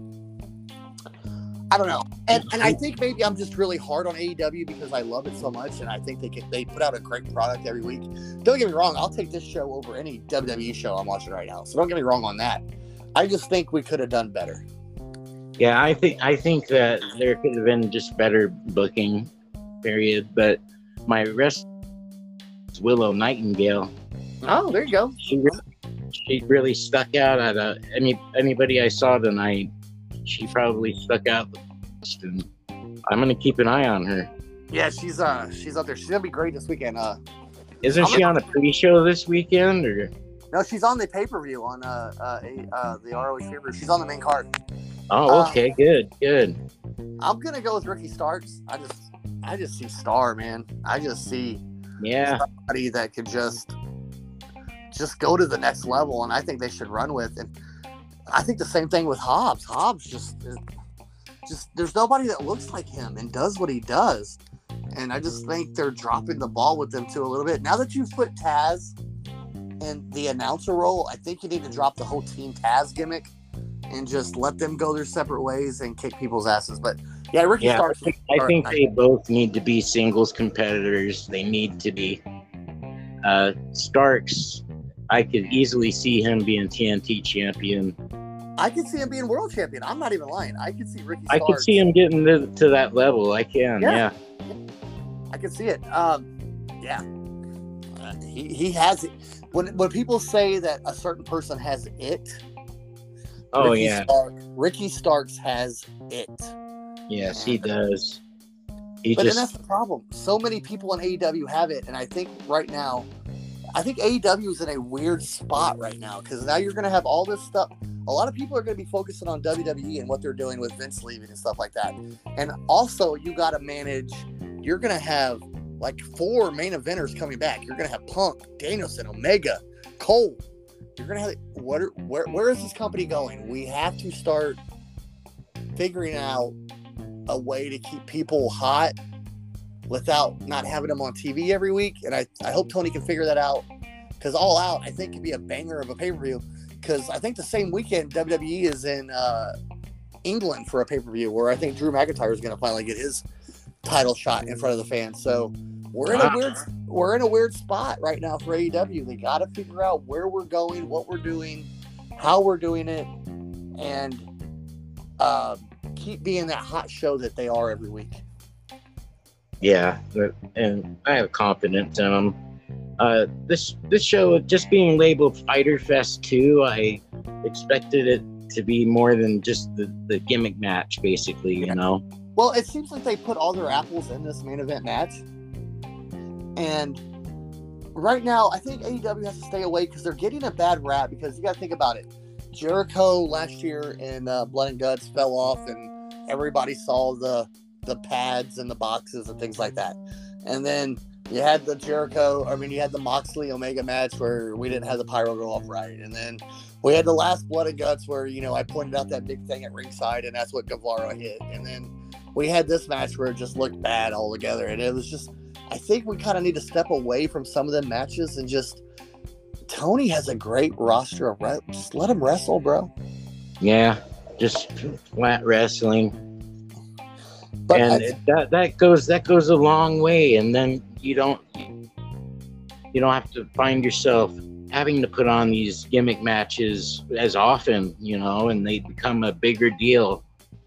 I don't know. And I think maybe I'm just really hard on AEW because I love it so much, and I think they put out a great product every week. Don't get me wrong, I'll take this show over any WWE show I'm watching right now. So don't get me wrong on that. I just think we could have done better.
Yeah, I think that there could have been just better booking, period. But my rest is Willow Nightingale.
Oh, there you go.
She really stuck out at anybody I saw tonight. She probably stuck out the most, and I'm going to keep an eye on her.
Yeah, she's up there. She's going to be great this weekend.
Isn't she on a pre-show this weekend? Or?
No, she's on the pay-per-view on the ROH pay-per-view. She's on the main card.
Oh, okay, good.
I'm going to go with Ricky Starks. I just see Star, man. I just see somebody that could just go to the next level, and I think they should run with. And I think the same thing with Hobbs. Hobbs just there's nobody that looks like him and does what he does. And I just think they're dropping the ball with them too a little bit. Now that you've put Taz in the announcer role, I think you need to drop the whole Team Taz gimmick and just let them go their separate ways and kick people's asses. But yeah, Ricky Starks.
I think they both need to be singles competitors. They need to be. Starks, I could easily see him being TNT champion.
I could see him being world champion. I'm not even lying. I could see Ricky Starks.
I could see him getting to that level. I can, yeah.
I can see it. He has it. When people say that a certain person has it, Ricky Starks has it.
Yes, he does.
Then that's the problem. So many people in AEW have it, and I think right now, AEW is in a weird spot right now because now you're going to have all this stuff. A lot of people are going to be focusing on WWE and what they're doing with Vince leaving and stuff like that. And also, you got to manage. You're going to have like 4 main eventers coming back. You're going to have Punk, Danielson, Omega, Cole. You're going to have where is this company going? We have to start figuring out a way to keep people hot without not having them on TV every week. And I hope Tony can figure that out, because All Out, I think, could be a banger of a pay-per-view, because I think the same weekend WWE is in England for a pay-per-view where I think Drew McIntyre is going to finally get his title shot in front of the fans. So we're in a weird spot right now for AEW. They got to figure out where we're going, what we're doing, how we're doing it, and keep being that hot show that they are every week.
Yeah, and I have confidence in them. This show just being labeled Fyter Fest 2, I expected it to be more than just the gimmick match, basically, you know?
Well, it seems like they put all their apples in this main event match. And right now, I think AEW has to stay away because they're getting a bad rap, because you got to think about it. Jericho last year in Blood and Guts fell off, and everybody saw the pads and the boxes and things like that. And then you had the Moxley Omega match where we didn't have the pyro go off right. And then we had the last Blood and Guts where, I pointed out that big thing at ringside, and that's what Guevara hit. And then we had this match where it just looked bad altogether. And it was just, I think we kind of need to step away from some of the matches and just. Tony has a great roster of just let him wrestle, bro.
Yeah, just flat wrestling. But that goes a long way, and then you don't have to find yourself having to put on these gimmick matches as often, and they become a bigger deal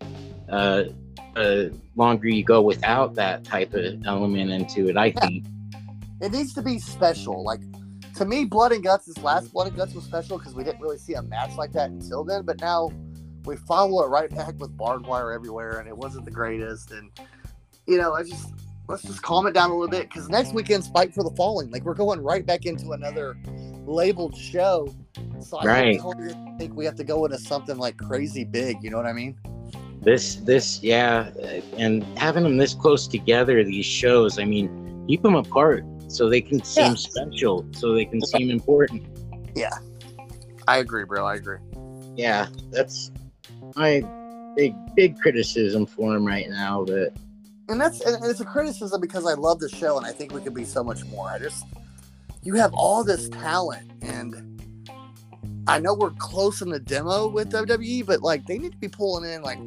longer you go without that type of element into it. I think
it needs to be special. Like, to me, Blood and Guts, this last Blood and Guts was special because we didn't really see a match like that until then, but now we follow it right back with barbed wire everywhere, and it wasn't the greatest. And let's just calm it down a little bit, because next weekend's Fight for the Fallen. Like, we're going right back into another labeled show. So I don't think we have to go into something like crazy big. You know what I mean?
Yeah, and having them this close together, these shows, I mean, keep them apart so they can seem special, so they can seem important.
Yeah, I agree, bro. I agree.
Yeah, that's my big criticism for him right now.
And it's a criticism because I love the show and I think we could be so much more. You have all this talent, and I know we're close in the demo with WWE, but like they need to be pulling in like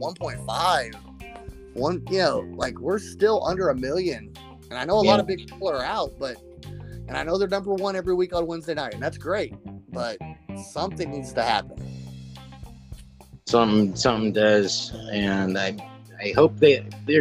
1.5, like we're still under 1 million. And I know a lot of big people are out, and I know they're number one every week on Wednesday night, and that's great, but something needs to happen.
Something does, and I hope I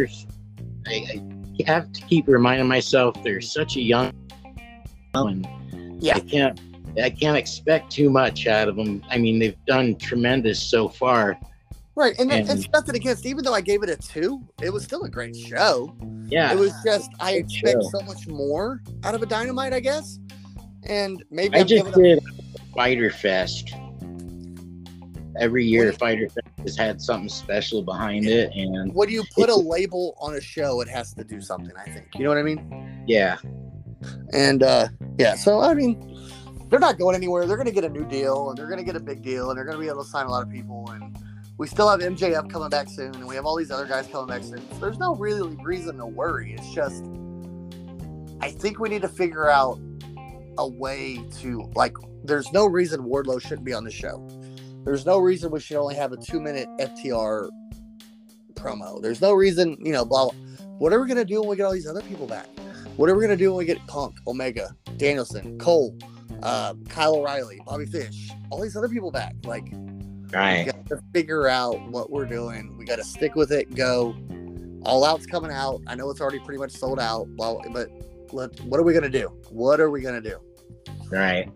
have to keep reminding myself there's such a young, and I can't expect too much out of them. I mean, they've done tremendous so far.
Right, and it's nothing against, even though I gave it a 2, it was still a great show.
Yeah.
It was just, I expect so much more out of a Dynamite, I guess. And maybe
I just did Fyter Fest. Every year, Fyter Fest has had something special behind it. And
when you put a label on a show, it has to do something, I think. You know what I mean?
Yeah.
And, so, I mean, they're not going anywhere. They're going to get a new deal, and they're going to get a big deal, and they're going to be able to sign a lot of people, and we still have MJF coming back soon, and we have all these other guys coming back soon. So there's no really reason to worry. It's just, I think we need to figure out a way to, like, there's no reason Wardlow shouldn't be on the show. There's no reason we should only have a 2-minute FTR promo. There's no reason, blah, blah. What are we going to do when we get all these other people back? What are we going to do when we get Punk, Omega, Danielson, Cole, Kyle O'Reilly, Bobby Fish, all these other people back? Like,
right.
We got to figure out what we're doing. We got to stick with it. Go. All Out's coming out. I know it's already pretty much sold out, but what are we going to do? What are we going to do?
Right.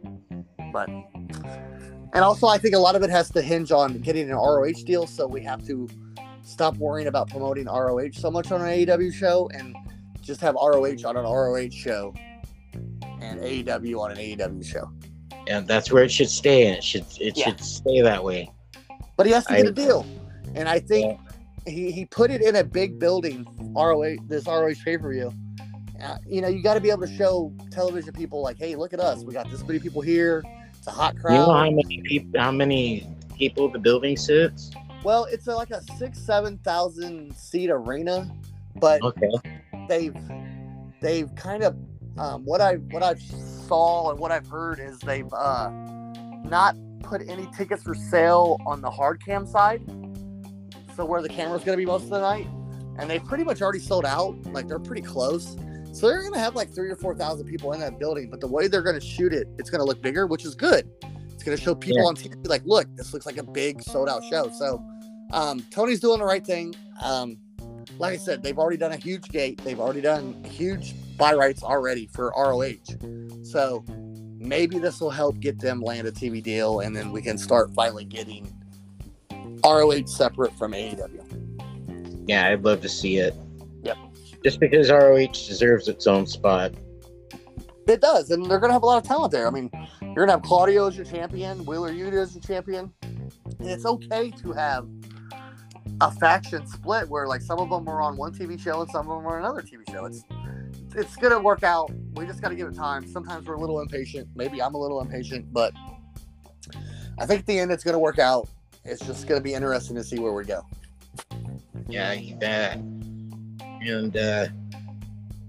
And also, I think a lot of it has to hinge on getting an ROH deal, so we have to stop worrying about promoting ROH so much on an AEW show and just have ROH on an ROH show and AEW on an AEW show.
And that's where it should stay, and it should stay that way.
But he has to get a deal. And I think he put it in a big building, this ROH pay-per-view. You got to be able to show television people like, hey, look at us. We got this many people here. It's a hot crowd.
You know how many people the building sits?
Well, it's like a 6,000-7,000 seat arena, but they've kind of what I saw and what I've heard is they've not put any tickets for sale on the hard cam side, so where the camera's going to be most of the night, and they've pretty much already sold out. Like, they're pretty close. So they're going to have like 3,000 or 4,000 people in that building, but the way they're going to shoot it, it's going to look bigger, which is good. It's going to show people on TV like, look, this looks like a big sold-out show. So Tony's doing the right thing. Like I said, they've already done a huge gate. They've already done huge buy rights already for ROH. So maybe this will help get them land a TV deal, and then we can start finally getting ROH separate from AEW.
Yeah, I'd love to see it.
Yep.
Just because ROH deserves its own spot.
It does, and they're going to have a lot of talent there. I mean, you're going to have Claudio as your champion, Wheeler Yuta as your champion, and it's okay to have a faction split where, like, some of them are on one TV show and some of them are on another TV show. It's going to work out. We just got to give it time. Sometimes we're a little impatient. Maybe I'm a little impatient, but I think at the end it's going to work out. It's just going to be interesting to see where we go.
Yeah, you bet. And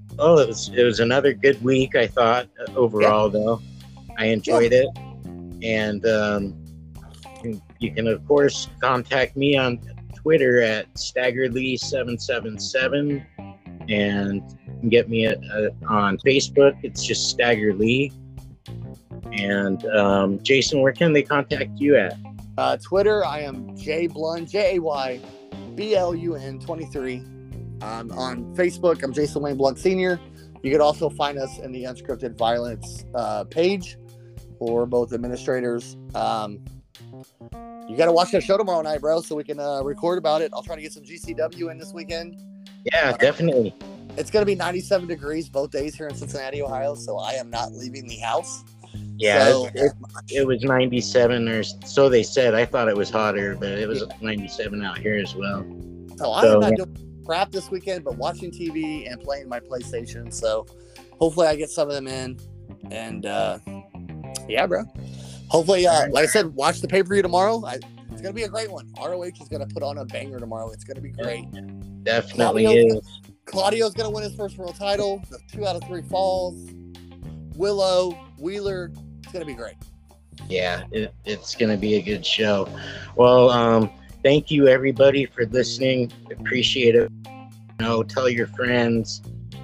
Oh, it was another good week, I thought, overall, though. I enjoyed it. And you can, of course, contact me on Twitter at StaggerLee777, and you can get me on Facebook. It's just Stagger Lee. And Jason, where can they contact you at?
Twitter, I am JBlun, JAYBLUN 23. On Facebook, I'm Jason Wayne Blunt Sr. You can also find us in the Unscripted Violence page for both administrators. You got to watch that show tomorrow night, bro, so we can record about it. I'll try to get some GCW in this weekend.
Yeah, definitely.
It's going to be 97 degrees both days here in Cincinnati, Ohio, so I am not leaving the house.
Yeah, so, it was 97, or so they said. I thought it was hotter, but it was 97 out here as well.
So I'm not doing crap this weekend, but watching TV and playing my PlayStation, so hopefully I get some of them in. And, yeah, bro. Hopefully, like I said, watch the pay-per-view tomorrow. It's going to be a great one. ROH is going to put on a banger tomorrow. It's going to be great.
Definitely is.
Claudio's going to win his first world title. The 2 out of 3 falls. Willow, Wheeler. It's going to be great.
Yeah, it's going to be a good show. Well, thank you, everybody, for listening. Appreciate it. Tell your friends.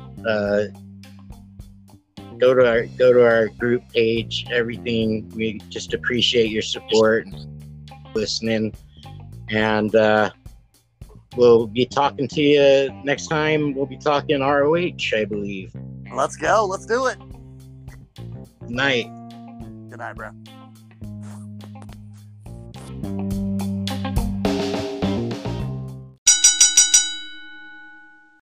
Go to our group page. Everything. We just appreciate your support, listening, and we'll be talking to you next time. We'll be talking ROH, I believe.
Let's go. Let's do it.
Good night.
Good night, bro.